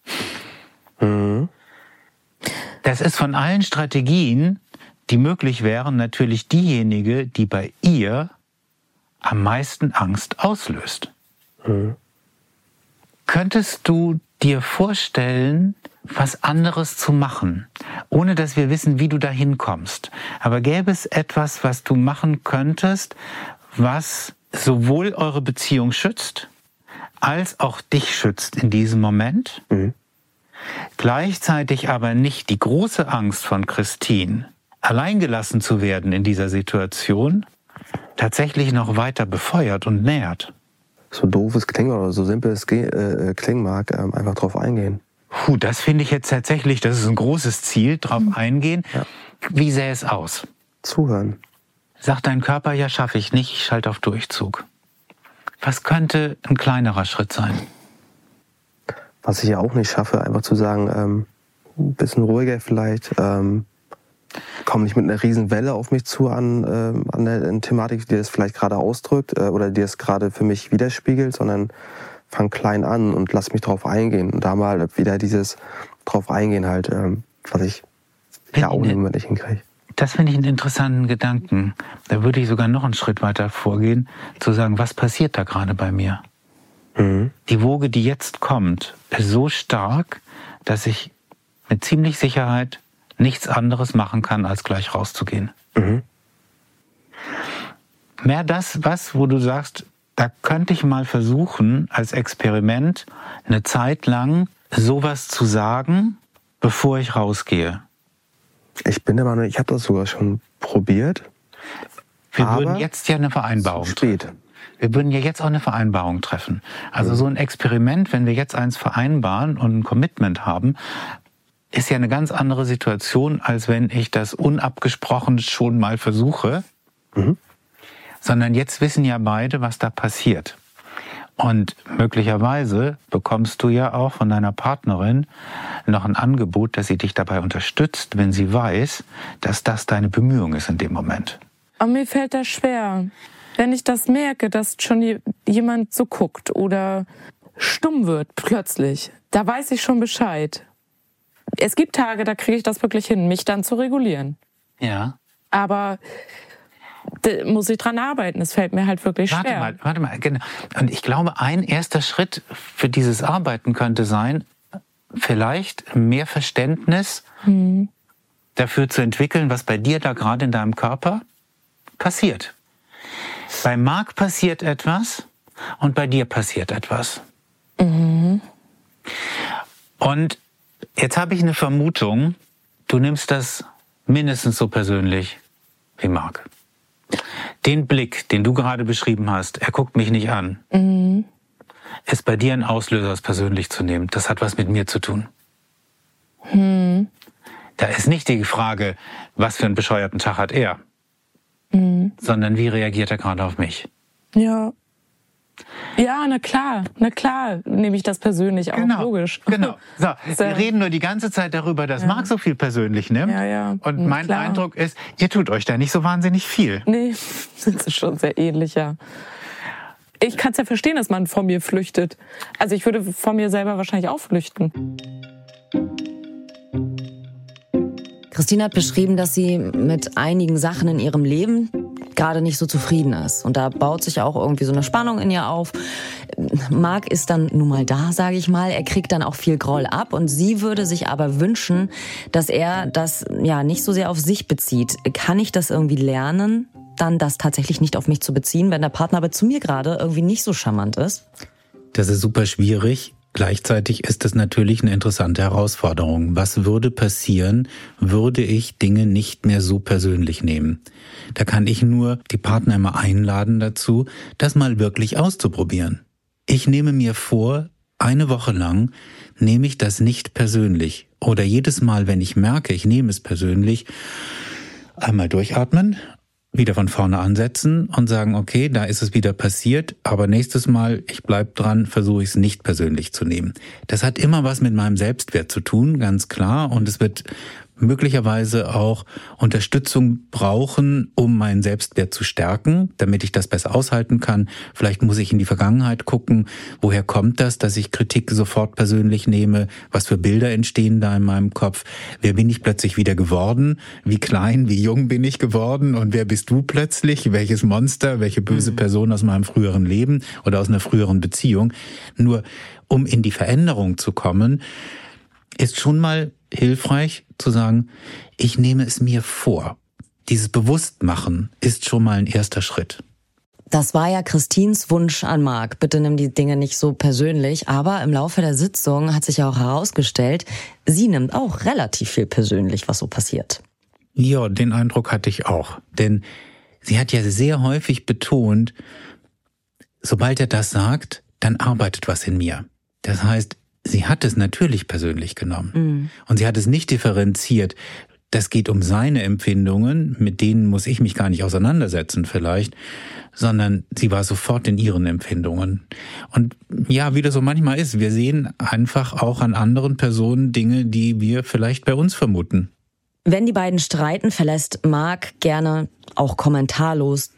Mhm. Das ist von allen Strategien, die möglich wären, natürlich diejenige, die bei ihr am meisten Angst auslöst. Mhm. Könntest du dir vorstellen, was anderes zu machen, ohne dass wir wissen, wie du dahin kommst? Aber gäbe es etwas, was du machen könntest, was sowohl eure Beziehung schützt, als auch dich schützt in diesem Moment? Mhm. Gleichzeitig aber nicht die große Angst von Christine, alleingelassen zu werden in dieser Situation, tatsächlich noch weiter befeuert und nährt. So doof es klingt oder so simpel es äh, klingen mag, ähm, einfach drauf eingehen. Puh, das finde ich jetzt tatsächlich, das ist ein großes Ziel, drauf mhm. eingehen. Ja. Wie sähe es aus? Zuhören. Sagt dein Körper, ja, schaffe ich nicht, ich schalte auf Durchzug. Was könnte ein kleinerer Schritt sein? Was ich ja auch nicht schaffe, einfach zu sagen, ähm, ein bisschen ruhiger vielleicht, ähm, komm nicht mit einer riesen Welle auf mich zu an, äh, an der an Thematik, die das vielleicht gerade ausdrückt äh, oder die es gerade für mich widerspiegelt, sondern fang klein an und lass mich drauf eingehen. Und da mal wieder dieses drauf eingehen halt, ähm, was ich ja auch im Moment nicht hinkriege. Das finde ich einen interessanten Gedanken. Da würde ich sogar noch einen Schritt weiter vorgehen, zu sagen, was passiert da gerade bei mir? Mhm. Die Woge, die jetzt kommt, ist so stark, dass ich mit ziemlich Sicherheit nichts anderes machen kann, als gleich rauszugehen. Mhm. Mehr das, was, wo du sagst, da könnte ich mal versuchen, als Experiment eine Zeit lang sowas zu sagen, bevor ich rausgehe. Ich bin der Meinung, ich habe das sogar schon probiert. Wir würden jetzt ja eine Vereinbarung treffen. Wir würden ja jetzt auch eine Vereinbarung treffen. Also mhm. so ein Experiment, wenn wir jetzt eins vereinbaren und ein Commitment haben, ist ja eine ganz andere Situation, als wenn ich das unabgesprochen schon mal versuche. Mhm. Sondern jetzt wissen ja beide, was da passiert. Und möglicherweise bekommst du ja auch von deiner Partnerin noch ein Angebot, dass sie dich dabei unterstützt, wenn sie weiß, dass das deine Bemühung ist in dem Moment. Aber mir fällt das schwer. Wenn ich das merke, dass schon jemand so guckt oder stumm wird plötzlich, da weiß ich schon Bescheid. Es gibt Tage, da kriege ich das wirklich hin, mich dann zu regulieren. Ja. Aber da muss ich dran arbeiten. Es fällt mir halt wirklich warte schwer. Warte mal, warte mal. Genau. Und ich glaube, ein erster Schritt für dieses Arbeiten könnte sein, vielleicht mehr Verständnis hm. dafür zu entwickeln, was bei dir da gerade in deinem Körper passiert. Bei Marc passiert etwas und bei dir passiert etwas. Mhm. Und jetzt habe ich eine Vermutung, du nimmst das mindestens so persönlich wie Marc. Den Blick, den du gerade beschrieben hast, er guckt mich nicht an, mhm. ist bei dir ein Auslöser, es persönlich zu nehmen. Das hat was mit mir zu tun. Mhm. Da ist nicht die Frage, was für einen bescheuerten Tag hat er, mhm. sondern wie reagiert er gerade auf mich. Ja. Ja, na klar, na klar nehme ich das persönlich auch, genau, logisch. Genau. So, wir reden nur die ganze Zeit darüber, dass ja. Marc so viel persönlich nimmt. Ja, ja. Und mein klar. Eindruck ist, ihr tut euch da nicht so wahnsinnig viel. Nee, das ist schon sehr ähnlich, ja. Ich kann es ja verstehen, dass man von mir flüchtet. Also ich würde von mir selber wahrscheinlich auch flüchten. Christine hat beschrieben, dass sie mit einigen Sachen in ihrem Leben gerade nicht so zufrieden ist. Und da baut sich auch irgendwie so eine Spannung in ihr auf. Marc ist dann nun mal da, sage ich mal. Er kriegt dann auch viel Groll ab. Und sie würde sich aber wünschen, dass er das ja nicht so sehr auf sich bezieht. Kann ich das irgendwie lernen, dann das tatsächlich nicht auf mich zu beziehen, wenn der Partner aber zu mir gerade irgendwie nicht so charmant ist? Das ist super schwierig. Gleichzeitig ist es natürlich eine interessante Herausforderung. Was würde passieren, würde ich Dinge nicht mehr so persönlich nehmen? Da kann ich nur die Partner immer einladen dazu, das mal wirklich auszuprobieren. Ich nehme mir vor, eine Woche lang nehme ich das nicht persönlich. Oder jedes Mal, wenn ich merke, ich nehme es persönlich, einmal durchatmen, wieder von vorne ansetzen und sagen, okay, da ist es wieder passiert, aber nächstes Mal, ich bleib dran, versuche ich es nicht persönlich zu nehmen. Das hat immer was mit meinem Selbstwert zu tun, ganz klar, und es wird möglicherweise auch Unterstützung brauchen, um meinen Selbstwert zu stärken, damit ich das besser aushalten kann. Vielleicht muss ich in die Vergangenheit gucken, woher kommt das, dass ich Kritik sofort persönlich nehme, was für Bilder entstehen da in meinem Kopf, wer bin ich plötzlich wieder geworden, wie klein, wie jung bin ich geworden und wer bist du plötzlich, welches Monster, welche böse Person aus meinem früheren Leben oder aus einer früheren Beziehung. Nur um in die Veränderung zu kommen, ist schon mal hilfreich zu sagen, ich nehme es mir vor. Dieses Bewusstmachen ist schon mal ein erster Schritt. Das war ja Christines Wunsch an Marc. Bitte nimm die Dinge nicht so persönlich. Aber im Laufe der Sitzung hat sich ja auch herausgestellt, sie nimmt auch relativ viel persönlich, was so passiert. Ja, den Eindruck hatte ich auch. Denn sie hat ja sehr häufig betont, sobald er das sagt, dann arbeitet was in mir. Das heißt, sie hat es natürlich persönlich genommen. Mhm. Und sie hat es nicht differenziert. Das geht um seine Empfindungen, mit denen muss ich mich gar nicht auseinandersetzen vielleicht, sondern sie war sofort in ihren Empfindungen. Und ja, wie das so manchmal ist, wir sehen einfach auch an anderen Personen Dinge, die wir vielleicht bei uns vermuten. Wenn die beiden streiten, verlässt Marc gerne auch kommentarlos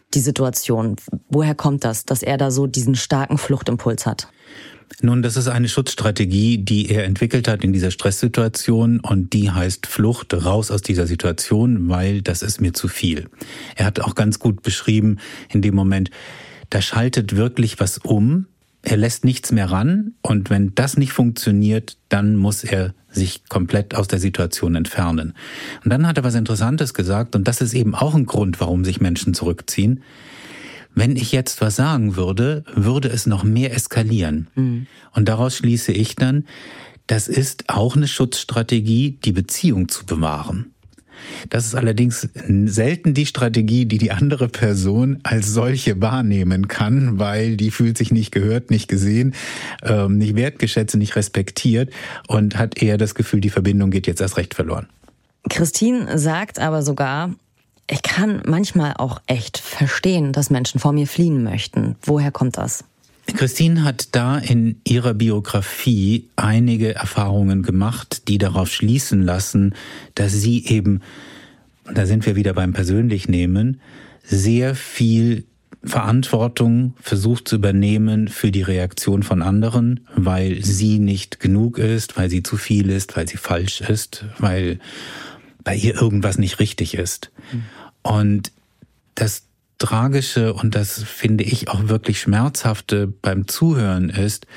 die Situation? Woher kommt das, dass er da so diesen starken Fluchtimpuls hat? Nun, das ist eine Schutzstrategie, die er entwickelt hat in dieser Stresssituation und die heißt Flucht, raus aus dieser Situation, weil das ist mir zu viel. Er hat auch ganz gut beschrieben in dem Moment, da schaltet wirklich was um, er lässt nichts mehr ran und wenn das nicht funktioniert, dann muss er sich komplett aus der Situation entfernen. Und dann hat er was Interessantes gesagt und das ist eben auch ein Grund, warum sich Menschen zurückziehen. Wenn ich jetzt was sagen würde, würde es noch mehr eskalieren. Mhm. Und daraus schließe ich dann, das ist auch eine Schutzstrategie, die Beziehung zu bewahren. Das ist allerdings selten die Strategie, die die andere Person als solche wahrnehmen kann, weil die fühlt sich nicht gehört, nicht gesehen, nicht wertgeschätzt, nicht respektiert und hat eher das Gefühl, die Verbindung geht jetzt erst recht verloren. Christine sagt aber sogar, ich kann manchmal auch echt verstehen, dass Menschen vor mir fliehen möchten. Woher kommt das? Christine hat da in ihrer Biografie einige Erfahrungen gemacht, die darauf schließen lassen, dass sie eben, da sind wir wieder beim Persönlichnehmen, sehr viel Verantwortung versucht zu übernehmen für die Reaktion von anderen, weil sie nicht genug ist, weil sie zu viel ist, weil sie falsch ist, weil bei ihr irgendwas nicht richtig ist. Mhm. Und das Tragische und das finde ich auch wirklich Schmerzhafte beim Zuhören ist,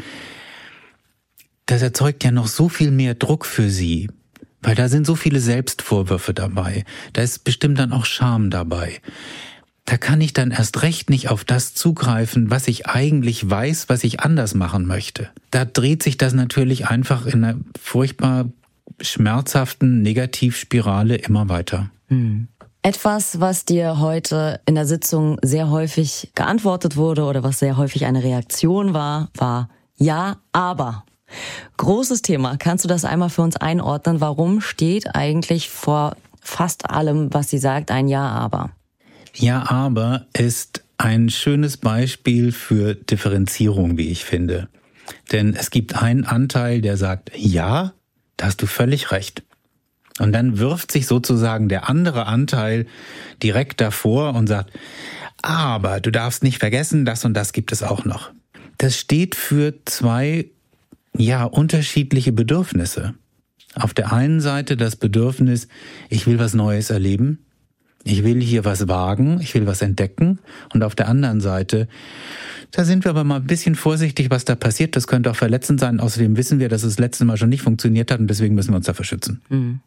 das erzeugt ja noch so viel mehr Druck für sie, weil da sind so viele Selbstvorwürfe dabei, da ist bestimmt dann auch Scham dabei. Da kann ich dann erst recht nicht auf das zugreifen, was ich eigentlich weiß, was ich anders machen möchte. Da dreht sich das natürlich einfach in einer furchtbar schmerzhaften Negativspirale immer weiter. Hm. Etwas, was dir heute in der Sitzung sehr häufig geantwortet wurde oder was sehr häufig eine Reaktion war, war ja, aber. Großes Thema. Kannst du das einmal für uns einordnen? Warum steht eigentlich vor fast allem, was sie sagt, ein Ja, aber? Ja, aber ist ein schönes Beispiel für Differenzierung, wie ich finde. Denn es gibt einen Anteil, der sagt, ja, da hast du völlig recht. Und dann wirft sich sozusagen der andere Anteil direkt davor und sagt, aber du darfst nicht vergessen, das und das gibt es auch noch. Das steht für zwei, ja, unterschiedliche Bedürfnisse. Auf der einen Seite das Bedürfnis, ich will was Neues erleben, ich will hier was wagen, ich will was entdecken. Und auf der anderen Seite, da sind wir aber mal ein bisschen vorsichtig, was da passiert. Das könnte auch verletzend sein. Außerdem wissen wir, dass es das letzte Mal schon nicht funktioniert hat und deswegen müssen wir uns dafür schützen. Mhm.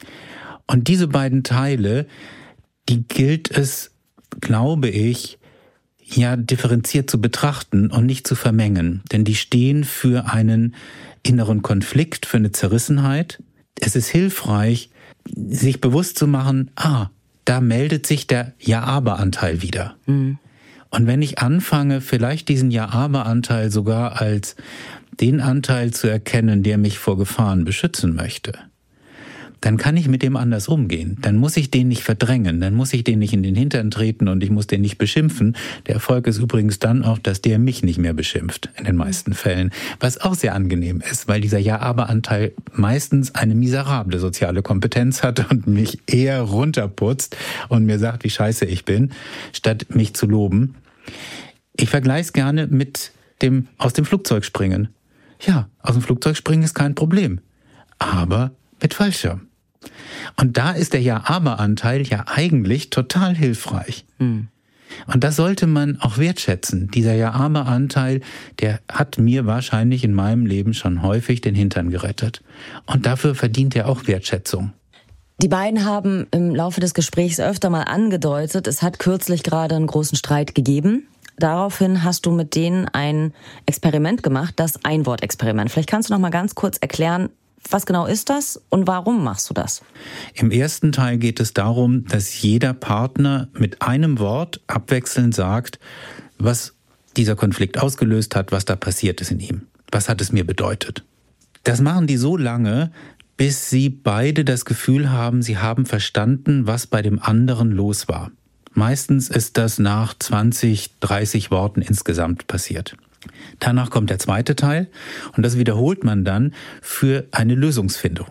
Und diese beiden Teile, die gilt es, glaube ich, ja differenziert zu betrachten und nicht zu vermengen. Denn die stehen für einen inneren Konflikt, für eine Zerrissenheit. Es ist hilfreich, sich bewusst zu machen, ah, da meldet sich der Ja-Aber-Anteil wieder. Mhm. Und wenn ich anfange, vielleicht diesen Ja-Aber-Anteil sogar als den Anteil zu erkennen, der mich vor Gefahren beschützen möchte, dann kann ich mit dem anders umgehen. Dann muss ich den nicht verdrängen, dann muss ich den nicht in den Hintern treten und ich muss den nicht beschimpfen. Der Erfolg ist übrigens dann auch, dass der mich nicht mehr beschimpft, in den meisten Fällen. Was auch sehr angenehm ist, weil dieser Ja-Aber-Anteil meistens eine miserable soziale Kompetenz hat und mich eher runterputzt und mir sagt, wie scheiße ich bin, statt mich zu loben. Ich vergleiche es gerne mit dem aus dem Flugzeug springen. Ja, aus dem Flugzeug springen ist kein Problem, aber mit Fallschirm. Und da ist der Ja-Aber-Anteil ja eigentlich total hilfreich. Mhm. Und das sollte man auch wertschätzen. Dieser Ja-Aber-Anteil, der hat mir wahrscheinlich in meinem Leben schon häufig den Hintern gerettet. Und dafür verdient er auch Wertschätzung. Die beiden haben im Laufe des Gesprächs öfter mal angedeutet, es hat kürzlich gerade einen großen Streit gegeben. Daraufhin hast du mit denen ein Experiment gemacht, das Ein-Wort-Experiment. Vielleicht kannst du noch mal ganz kurz erklären, was genau ist das und warum machst du das? Im ersten Teil geht es darum, dass jeder Partner mit einem Wort abwechselnd sagt, was dieser Konflikt ausgelöst hat, was da passiert ist in ihm. Was hat es mir bedeutet? Das machen die so lange, bis sie beide das Gefühl haben, sie haben verstanden, was bei dem anderen los war. Meistens ist das nach zwanzig, dreißig Worten insgesamt passiert. Danach kommt der zweite Teil und das wiederholt man dann für eine Lösungsfindung.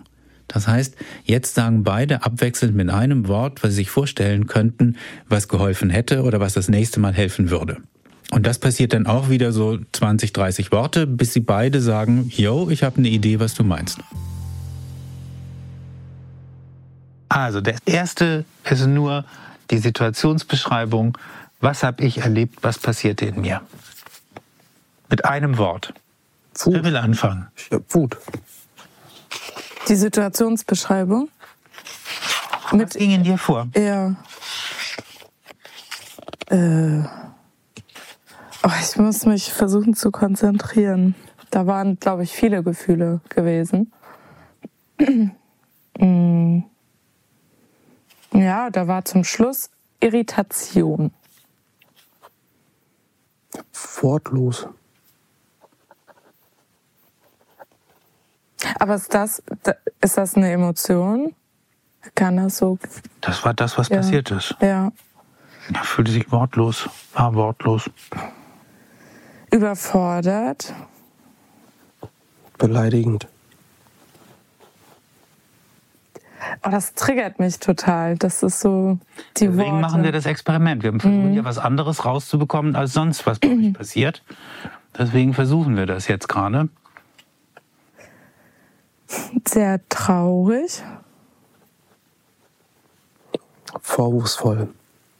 Das heißt, jetzt sagen beide abwechselnd mit einem Wort, was sie sich vorstellen könnten, was geholfen hätte oder was das nächste Mal helfen würde. Und das passiert dann auch wieder so zwanzig, dreißig Worte, bis sie beide sagen, yo, ich habe eine Idee, was du meinst. Also, der erste ist nur die Situationsbeschreibung. Was habe ich erlebt, was passierte in mir? Mit einem Wort. Wut. Wer will anfangen? Ich hab Wut. Die Situationsbeschreibung? Was ging in dir vor? Ja. Äh. Oh, ich muss mich versuchen zu konzentrieren. Da waren, glaube ich, viele Gefühle gewesen. Ja, da war zum Schluss Irritation. Wortlos. Aber ist das, ist das eine Emotion? Kann das so? Das war das, was Ja. passiert ist. Ja. Er fühlte sich wortlos, war wortlos. Überfordert. Beleidigend. Oh, das triggert mich total. Das ist so die Deswegen Worte. machen wir das Experiment. Wir versuchen Mhm. ja was anderes rauszubekommen, als sonst was bei euch passiert. Deswegen versuchen wir das jetzt gerade. Sehr traurig. Vorwurfsvoll.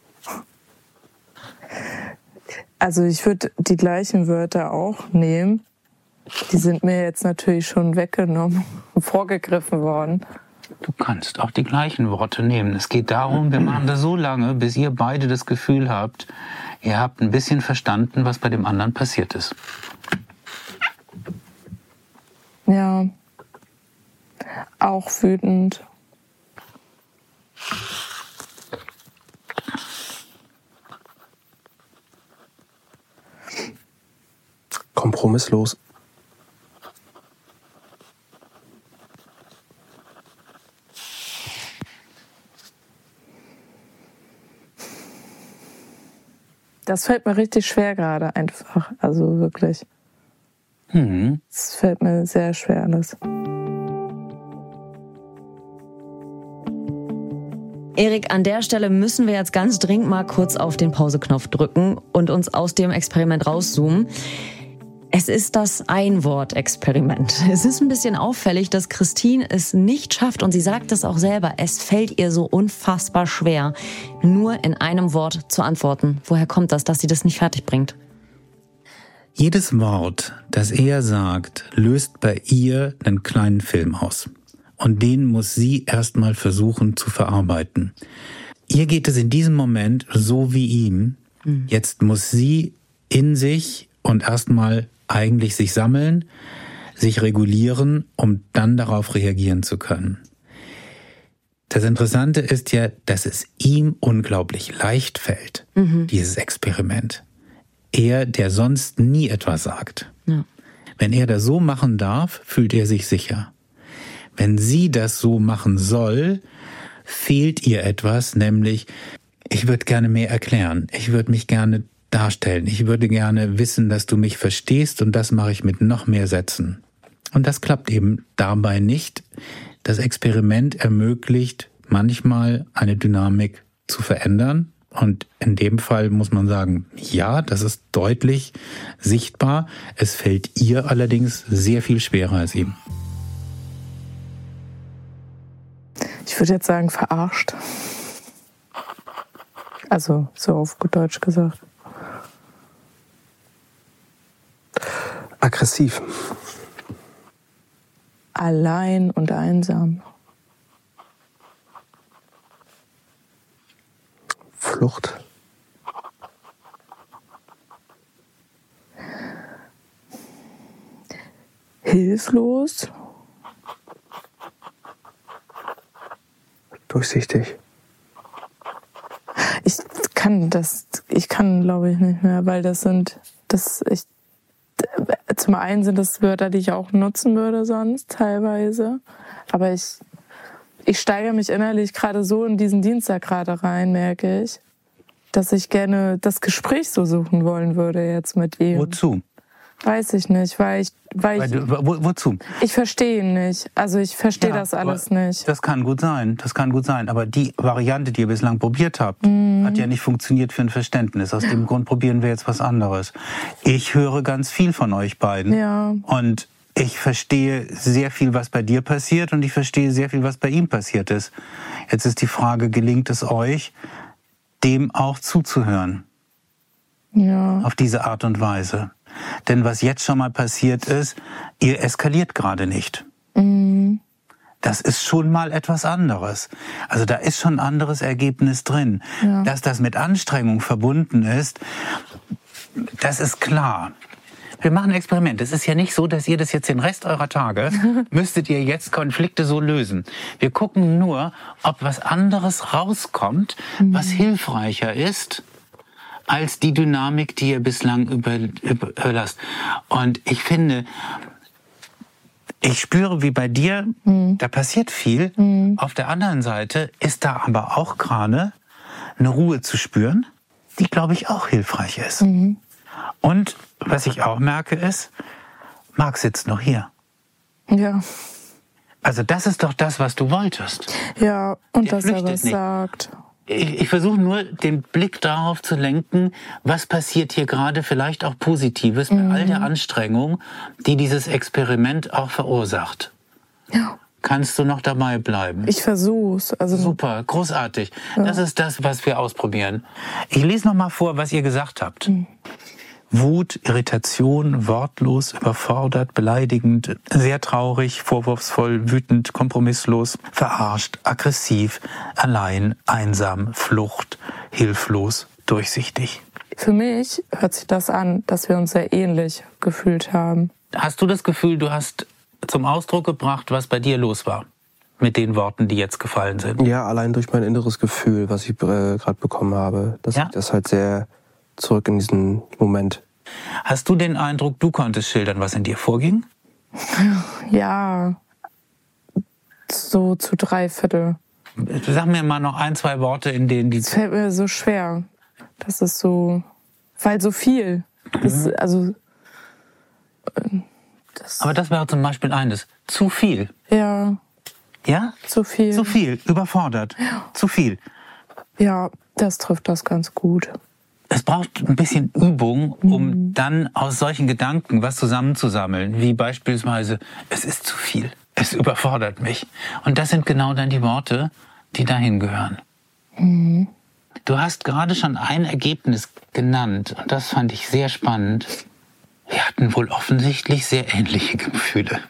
Also ich würde die gleichen Wörter auch nehmen. Die sind mir jetzt natürlich schon weggenommen, vorgegriffen worden. Du kannst auch die gleichen Worte nehmen. Es geht darum, wir machen das so lange, bis ihr beide das Gefühl habt, ihr habt ein bisschen verstanden, was bei dem anderen passiert ist. Ja. Auch wütend. Kompromisslos. Das fällt mir richtig schwer gerade einfach. Also wirklich. Mhm. Es fällt mir sehr schwer alles. Erik, an der Stelle müssen wir jetzt ganz dringend mal kurz auf den Pauseknopf drücken und uns aus dem Experiment rauszoomen. Es ist das Ein-Wort-Experiment. Es ist ein bisschen auffällig, dass Christine es nicht schafft, und sie sagt es auch selber, es fällt ihr so unfassbar schwer, nur in einem Wort zu antworten. Woher kommt das, dass sie das nicht fertig bringt? Jedes Wort, das er sagt, löst bei ihr einen kleinen Film aus. Und den muss sie erstmal versuchen zu verarbeiten. Ihr geht es in diesem Moment so wie ihm. Mhm. Jetzt muss sie in sich und erstmal eigentlich sich sammeln, sich regulieren, um dann darauf reagieren zu können. Das Interessante ist ja, dass es ihm unglaublich leicht fällt, mhm. dieses Experiment. Er, der sonst nie etwas sagt. Ja. Wenn er das so machen darf, fühlt er sich sicher. Wenn sie das so machen soll, fehlt ihr etwas, nämlich, ich würde gerne mehr erklären, ich würde mich gerne darstellen, ich würde gerne wissen, dass du mich verstehst, und das mache ich mit noch mehr Sätzen. Und das klappt eben dabei nicht. Das Experiment ermöglicht manchmal eine Dynamik zu verändern, und in dem Fall muss man sagen, ja, das ist deutlich sichtbar. Es fällt ihr allerdings sehr viel schwerer als ihm. Ich würde jetzt sagen, verarscht. Also, so auf gut Deutsch gesagt. Aggressiv. Allein und einsam. Flucht. Hilflos. Durchsichtig. Ich kann das, ich kann, glaube ich, nicht mehr, weil das sind, das, ich, zum einen sind das Wörter, die ich auch nutzen würde sonst teilweise, aber ich, ich steigere mich innerlich gerade so in diesen Dienstag gerade rein, merke ich, dass ich gerne das Gespräch so suchen wollen würde jetzt mit ihm. Wozu? Weiß ich nicht, weil ich... Weil Weil ich, du, wo, wozu? ich verstehe ihn nicht. Also ich verstehe Ja, das alles aber nicht. Das kann gut sein, das kann gut sein. Aber die Variante, die ihr bislang probiert habt, mhm. hat ja nicht funktioniert für ein Verständnis. Aus dem Grund probieren wir jetzt was anderes. Ich höre ganz viel von euch beiden. Ja. Und ich verstehe sehr viel, was bei dir passiert, und ich verstehe sehr viel, was bei ihm passiert ist. Jetzt ist die Frage, gelingt es euch, dem auch zuzuhören? Ja. Auf diese Art und Weise. Denn was jetzt schon mal passiert ist, ihr eskaliert gerade nicht. Mhm. Das ist schon mal etwas anderes. Also da ist schon ein anderes Ergebnis drin. Ja. Dass das mit Anstrengung verbunden ist, das ist klar. Wir machen ein Experiment. Es ist ja nicht so, dass ihr das jetzt den Rest eurer Tage, müsstet ihr jetzt Konflikte so lösen. Wir gucken nur, ob was anderes rauskommt, mhm. was hilfreicher ist, als die Dynamik, die ihr bislang über, überlasst. Und ich finde, ich spüre, wie bei dir, mhm. da passiert viel. Mhm. Auf der anderen Seite ist da aber auch gerade eine Ruhe zu spüren, die, glaube ich, auch hilfreich ist. Mhm. Und was ich auch merke ist, Marc sitzt noch hier. Ja. Also das ist doch das, was du wolltest. Ja, und Der dass er flüchtet was nicht. sagt. Ich, ich versuche nur, den Blick darauf zu lenken, was passiert hier gerade, vielleicht auch Positives, mhm. bei all der Anstrengung, die dieses Experiment auch verursacht. Ja. Kannst du noch dabei bleiben? Ich versuch's. Also Super, großartig. Ja. Das ist das, was wir ausprobieren. Ich lese noch mal vor, was ihr gesagt habt. Mhm. Wut, Irritation, wortlos, überfordert, beleidigend, sehr traurig, vorwurfsvoll, wütend, kompromisslos, verarscht, aggressiv, allein, einsam, Flucht, hilflos, durchsichtig. Für mich hört sich das an, dass wir uns sehr ähnlich gefühlt haben. Hast du das Gefühl, du hast zum Ausdruck gebracht, was bei dir los war? Mit den Worten, die jetzt gefallen sind? Ja, allein durch mein inneres Gefühl, was ich äh, gerade bekommen habe. Dass ja? ich das halt sehr zurück in diesen Moment. Hast du den Eindruck, du konntest schildern, was in dir vorging? Ja, so zu drei Viertel. Sag mir mal noch ein, zwei Worte, in denen die... Es fällt mir so schwer. Das ist so... Weil so viel. Das, Mhm. also... Das, Aber das wäre zum Beispiel eines. Zu viel. ja, Ja? zu viel. Zu viel. Überfordert. Ja. Zu viel. Ja, das trifft das ganz gut. Es braucht ein bisschen Übung, um Mhm. dann aus solchen Gedanken was zusammenzusammeln. Wie beispielsweise, es ist zu viel. Es überfordert mich. Und das sind genau dann die Worte, die dahin gehören. Mhm. Du hast gerade schon ein Ergebnis genannt. Und das fand ich sehr spannend. Wir hatten wohl offensichtlich sehr ähnliche Gefühle.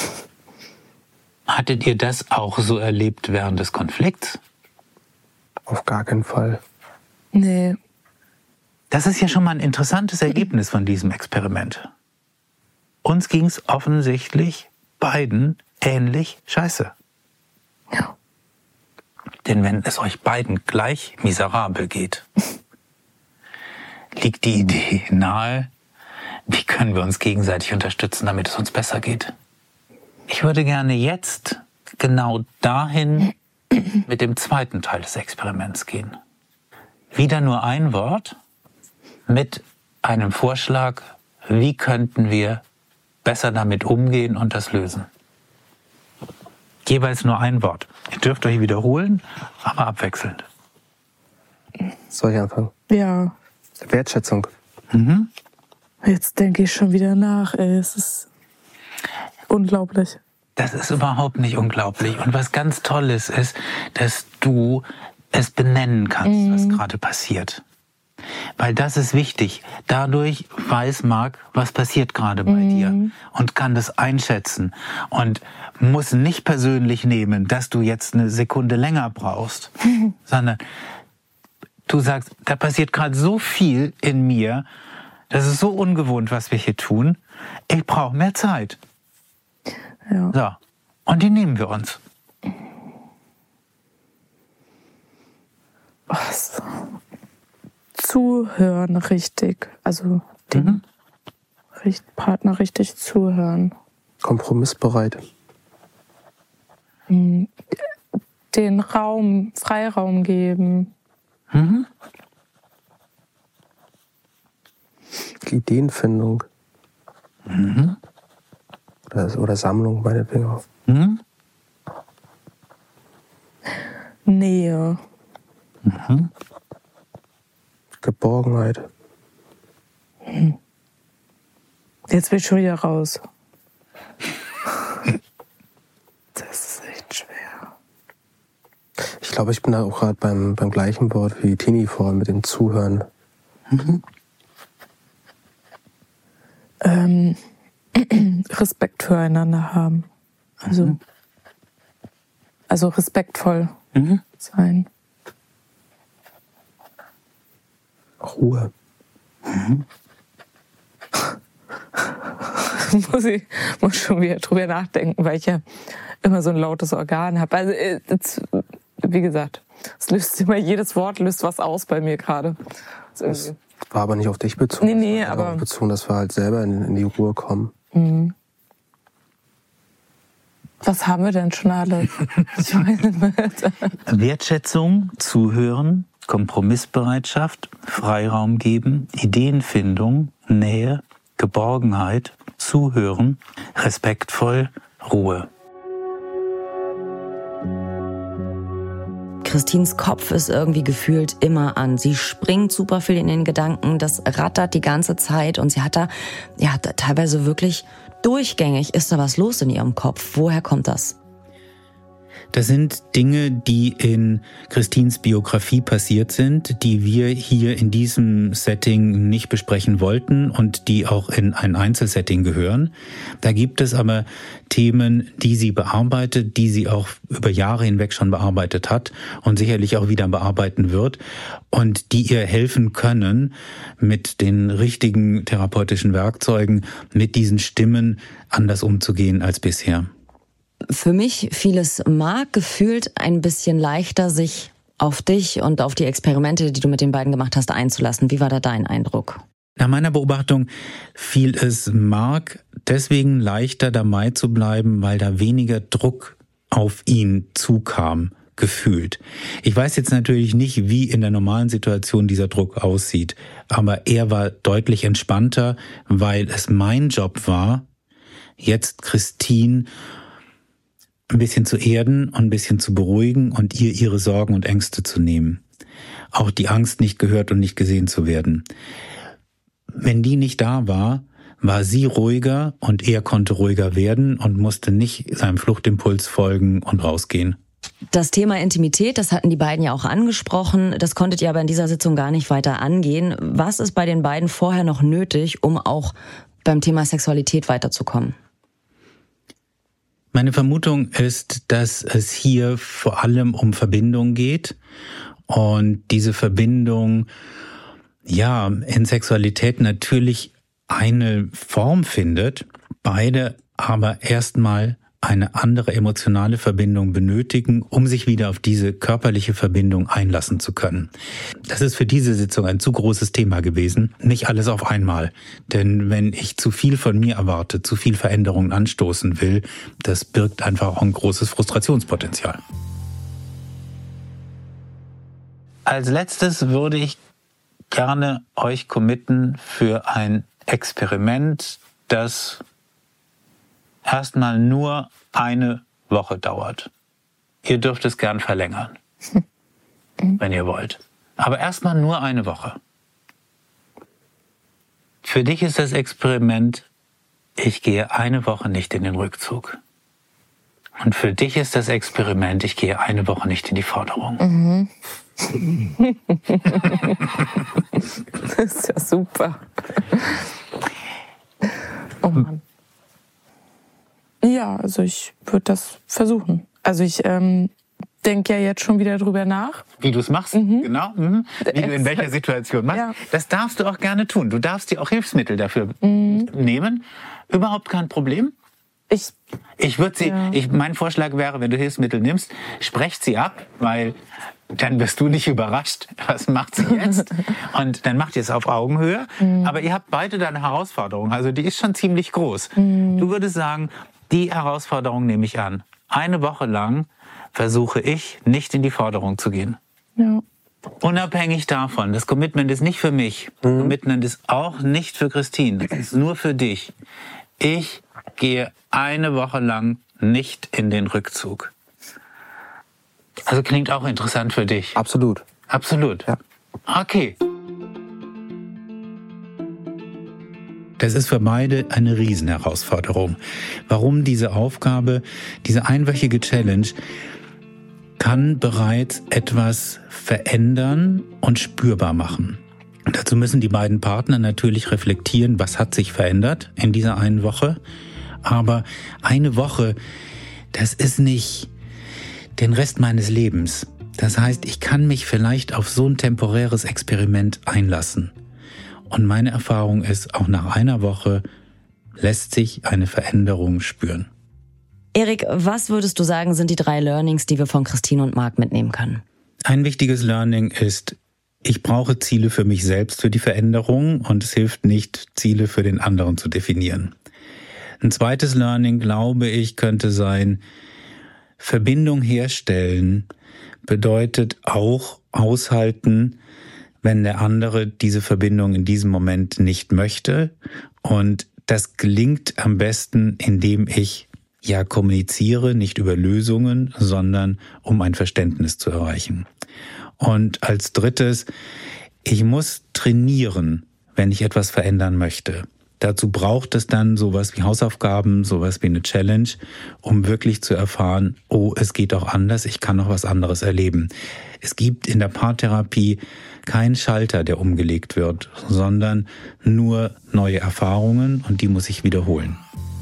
Hattet ihr das auch so erlebt während des Konflikts? Auf gar keinen Fall. Nee. Das ist ja schon mal ein interessantes Ergebnis von diesem Experiment. Uns ging es offensichtlich beiden ähnlich scheiße. Ja. Denn wenn es euch beiden gleich miserabel geht, liegt die Idee nahe, wie können wir uns gegenseitig unterstützen, damit es uns besser geht. Ich würde gerne jetzt genau dahin mit dem zweiten Teil des Experiments gehen. Wieder nur ein Wort mit einem Vorschlag, wie könnten wir besser damit umgehen und das lösen. Jeweils nur ein Wort. Ihr dürft euch wiederholen, aber abwechselnd. Soll ich anfangen? Ja. Wertschätzung. Mhm. Jetzt denke ich schon wieder nach, ey. Es ist unglaublich. Das ist überhaupt nicht unglaublich. Und was ganz Tolles ist, dass du es benennen kannst, mhm. was gerade passiert. Weil das ist wichtig. Dadurch weiß Marc, was passiert gerade bei mhm. dir und kann das einschätzen und muss nicht persönlich nehmen, dass du jetzt eine Sekunde länger brauchst, mhm. sondern du sagst, da passiert gerade so viel in mir, das ist so ungewohnt, was wir hier tun, ich brauche mehr Zeit. Ja. So, und die nehmen wir uns. Was? Zuhören richtig, also dem mhm. Partner richtig zuhören. Kompromissbereit. Den Raum, Freiraum geben. Mhm. Ideenfindung. Mhm. Oder, oder Sammlung meinetwegen auch. Mhm. Nähe. Mhm. Geborgenheit. Jetzt will ich schon wieder raus. Das ist echt schwer. Ich glaube, ich bin da auch gerade beim, beim gleichen Wort wie Tini vorhin mit dem Zuhören. Mhm. Ähm, Respekt füreinander haben. Also, mhm. also respektvoll mhm. sein. Ruhe. Mhm. muss ich muss schon wieder drüber nachdenken, weil ich ja immer so ein lautes Organ habe. Also, jetzt, wie gesagt, es löst immer, jedes Wort löst was aus bei mir gerade. Das war aber nicht auf dich bezogen. Nee, nee, das war aber bezogen, dass wir halt selber in, in die Ruhe kommen. Mhm. Was haben wir denn schon alle? Ich weiß nicht mehr. Wertschätzung, Zuhören, Kompromissbereitschaft, Freiraum geben, Ideenfindung, Nähe, Geborgenheit, Zuhören, respektvoll, Ruhe. Christines Kopf ist irgendwie gefühlt immer an. Sie springt super viel in den Gedanken, das rattert die ganze Zeit und sie hat da, ja, teilweise wirklich durchgängig ist da was los in ihrem Kopf. Woher kommt das? Das sind Dinge, die in Christines Biografie passiert sind, die wir hier in diesem Setting nicht besprechen wollten und die auch in ein Einzelsetting gehören. Da gibt es aber Themen, die sie bearbeitet, die sie auch über Jahre hinweg schon bearbeitet hat und sicherlich auch wieder bearbeiten wird und die ihr helfen können, mit den richtigen therapeutischen Werkzeugen, mit diesen Stimmen anders umzugehen als bisher. Für mich fiel es Marc gefühlt ein bisschen leichter, sich auf dich und auf die Experimente, die du mit den beiden gemacht hast, einzulassen. Wie war da dein Eindruck? Nach meiner Beobachtung fiel es Marc deswegen leichter, dabei zu bleiben, weil da weniger Druck auf ihn zukam, gefühlt. Ich weiß jetzt natürlich nicht, wie in der normalen Situation dieser Druck aussieht, aber er war deutlich entspannter, weil es mein Job war, jetzt Christine ein bisschen zu erden und ein bisschen zu beruhigen und ihr ihre Sorgen und Ängste zu nehmen. Auch die Angst, nicht gehört und nicht gesehen zu werden. Wenn die nicht da war, war sie ruhiger und er konnte ruhiger werden und musste nicht seinem Fluchtimpuls folgen und rausgehen. Das Thema Intimität, das hatten die beiden ja auch angesprochen. Das konntet ihr aber in dieser Sitzung gar nicht weiter angehen. Was ist bei den beiden vorher noch nötig, um auch beim Thema Sexualität weiterzukommen? Meine Vermutung ist, dass es hier vor allem um Verbindung geht und diese Verbindung, ja, in Sexualität natürlich eine Form findet, beide aber erstmal eine andere emotionale Verbindung benötigen, um sich wieder auf diese körperliche Verbindung einlassen zu können. Das ist für diese Sitzung ein zu großes Thema gewesen. Nicht alles auf einmal. Denn wenn ich zu viel von mir erwarte, zu viel Veränderungen anstoßen will, das birgt einfach auch ein großes Frustrationspotenzial. Als letztes würde ich gerne euch committen für ein Experiment, das erstmal nur eine Woche dauert. Ihr dürft es gern verlängern, wenn ihr wollt. Aber erstmal nur eine Woche. Für dich ist das Experiment, ich gehe eine Woche nicht in den Rückzug. Und für dich ist das Experiment, ich gehe eine Woche nicht in die Forderung. Mhm. Das ist ja super. Oh Mann. Ja, also ich würde das versuchen. Also ich ähm, denke ja jetzt schon wieder drüber nach. Wie du es machst, mhm. genau. Mhm. Wie du in welcher Situation machst. Ja. Das darfst du auch gerne tun. Du darfst dir auch Hilfsmittel dafür mhm. nehmen. Überhaupt kein Problem. Ich, ich würde sie, ja. ich, mein Vorschlag wäre, wenn du Hilfsmittel nimmst, sprecht sie ab, weil dann wirst du nicht überrascht, was macht sie jetzt? Und dann macht ihr es auf Augenhöhe. Mhm. Aber ihr habt beide da eine Herausforderung, also die ist schon ziemlich groß. Mhm. Du würdest sagen, die Herausforderung nehme ich an. Eine Woche lang versuche ich, nicht in die Forderung zu gehen. Ja. Unabhängig davon, das Commitment ist nicht für mich. Das mhm. Commitment ist auch nicht für Christine. Das ist nur für dich. Ich gehe eine Woche lang nicht in den Rückzug. Also klingt auch interessant für dich. Absolut. Absolut. Ja. Okay. Das ist für beide eine Riesenherausforderung. Warum diese Aufgabe, diese einwöchige Challenge, kann bereits etwas verändern und spürbar machen. Und dazu müssen die beiden Partner natürlich reflektieren, was hat sich verändert in dieser einen Woche. Aber eine Woche, das ist nicht den Rest meines Lebens. Das heißt, ich kann mich vielleicht auf so ein temporäres Experiment einlassen. Und meine Erfahrung ist, auch nach einer Woche lässt sich eine Veränderung spüren. Erik, was würdest du sagen, sind die drei Learnings, die wir von Christine und Marc mitnehmen können? Ein wichtiges Learning ist, ich brauche Ziele für mich selbst für die Veränderung und es hilft nicht, Ziele für den anderen zu definieren. Ein zweites Learning, glaube ich, könnte sein, Verbindung herstellen bedeutet auch aushalten, wenn der andere diese Verbindung in diesem Moment nicht möchte. Und das gelingt am besten, indem ich ja kommuniziere, nicht über Lösungen, sondern um ein Verständnis zu erreichen. Und als drittes, ich muss trainieren, wenn ich etwas verändern möchte. Dazu braucht es dann sowas wie Hausaufgaben, sowas wie eine Challenge, um wirklich zu erfahren, oh, es geht auch anders, ich kann noch was anderes erleben. Es gibt in der Paartherapie keinen Schalter, der umgelegt wird, sondern nur neue Erfahrungen und die muss ich wiederholen.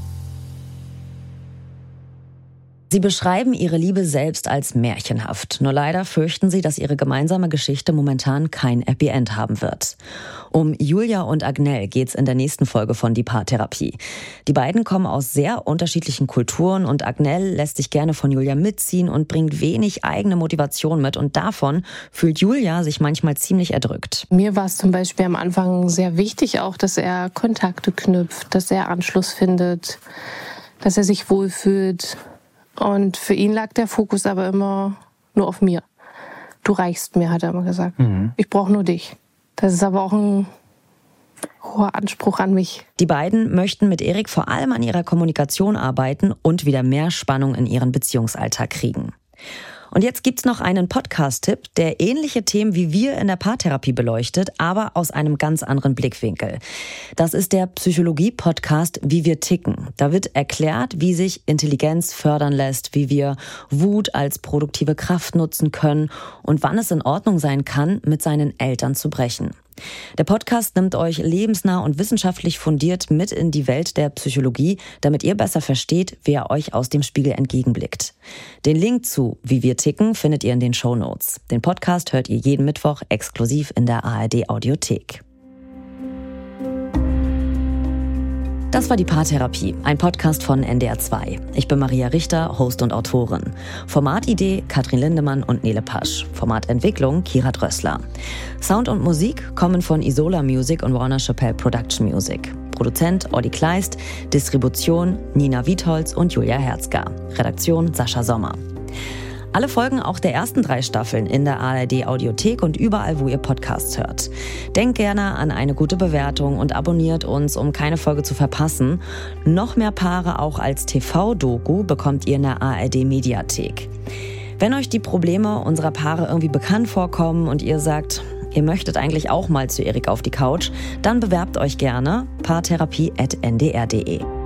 Sie beschreiben ihre Liebe selbst als märchenhaft. Nur leider fürchten sie, dass ihre gemeinsame Geschichte momentan kein Happy End haben wird. Um Julia und Agnel geht's in der nächsten Folge von Die Paartherapie. Die beiden kommen aus sehr unterschiedlichen Kulturen und Agnel lässt sich gerne von Julia mitziehen und bringt wenig eigene Motivation mit. Und davon fühlt Julia sich manchmal ziemlich erdrückt. Mir war es zum Beispiel am Anfang sehr wichtig auch, dass er Kontakte knüpft, dass er Anschluss findet, dass er sich wohlfühlt. Und für ihn lag der Fokus aber immer nur auf mir. Du reichst mir, hat er immer gesagt. Mhm. Ich brauche nur dich. Das ist aber auch ein hoher Anspruch an mich. Die beiden möchten mit Erik vor allem an ihrer Kommunikation arbeiten und wieder mehr Spannung in ihren Beziehungsalltag kriegen. Und jetzt gibt's noch einen Podcast-Tipp, der ähnliche Themen wie wir in der Paartherapie beleuchtet, aber aus einem ganz anderen Blickwinkel. Das ist der Psychologie-Podcast Wie wir ticken. Da wird erklärt, wie sich Intelligenz fördern lässt, wie wir Wut als produktive Kraft nutzen können und wann es in Ordnung sein kann, mit seinen Eltern zu brechen. Der Podcast nimmt euch lebensnah und wissenschaftlich fundiert mit in die Welt der Psychologie, damit ihr besser versteht, wer euch aus dem Spiegel entgegenblickt. Den Link zu Wie wir ticken findet ihr in den Shownotes. Den Podcast hört ihr jeden Mittwoch exklusiv in der A R D Audiothek. Das war die Paartherapie, ein Podcast von N D R zwei. Ich bin Maria Richter, Host und Autorin. Formatidee Katrin Lindemann und Nele Pasch. Formatentwicklung Kira Drössler. Sound und Musik kommen von Isola Music und Warner Chappell Production Music. Produzent Olli Kleist, Distribution Nina Wietholz und Julia Herzger. Redaktion Sascha Sommer. Alle Folgen auch der ersten drei Staffeln in der A R D Audiothek und überall, wo ihr Podcasts hört. Denkt gerne an eine gute Bewertung und abonniert uns, um keine Folge zu verpassen. Noch mehr Paare auch als T V-Doku bekommt ihr in der A R D Mediathek. Wenn euch die Probleme unserer Paare irgendwie bekannt vorkommen und ihr sagt, ihr möchtet eigentlich auch mal zu Erik auf die Couch, dann bewerbt euch gerne paartherapie at n d r punkt d e.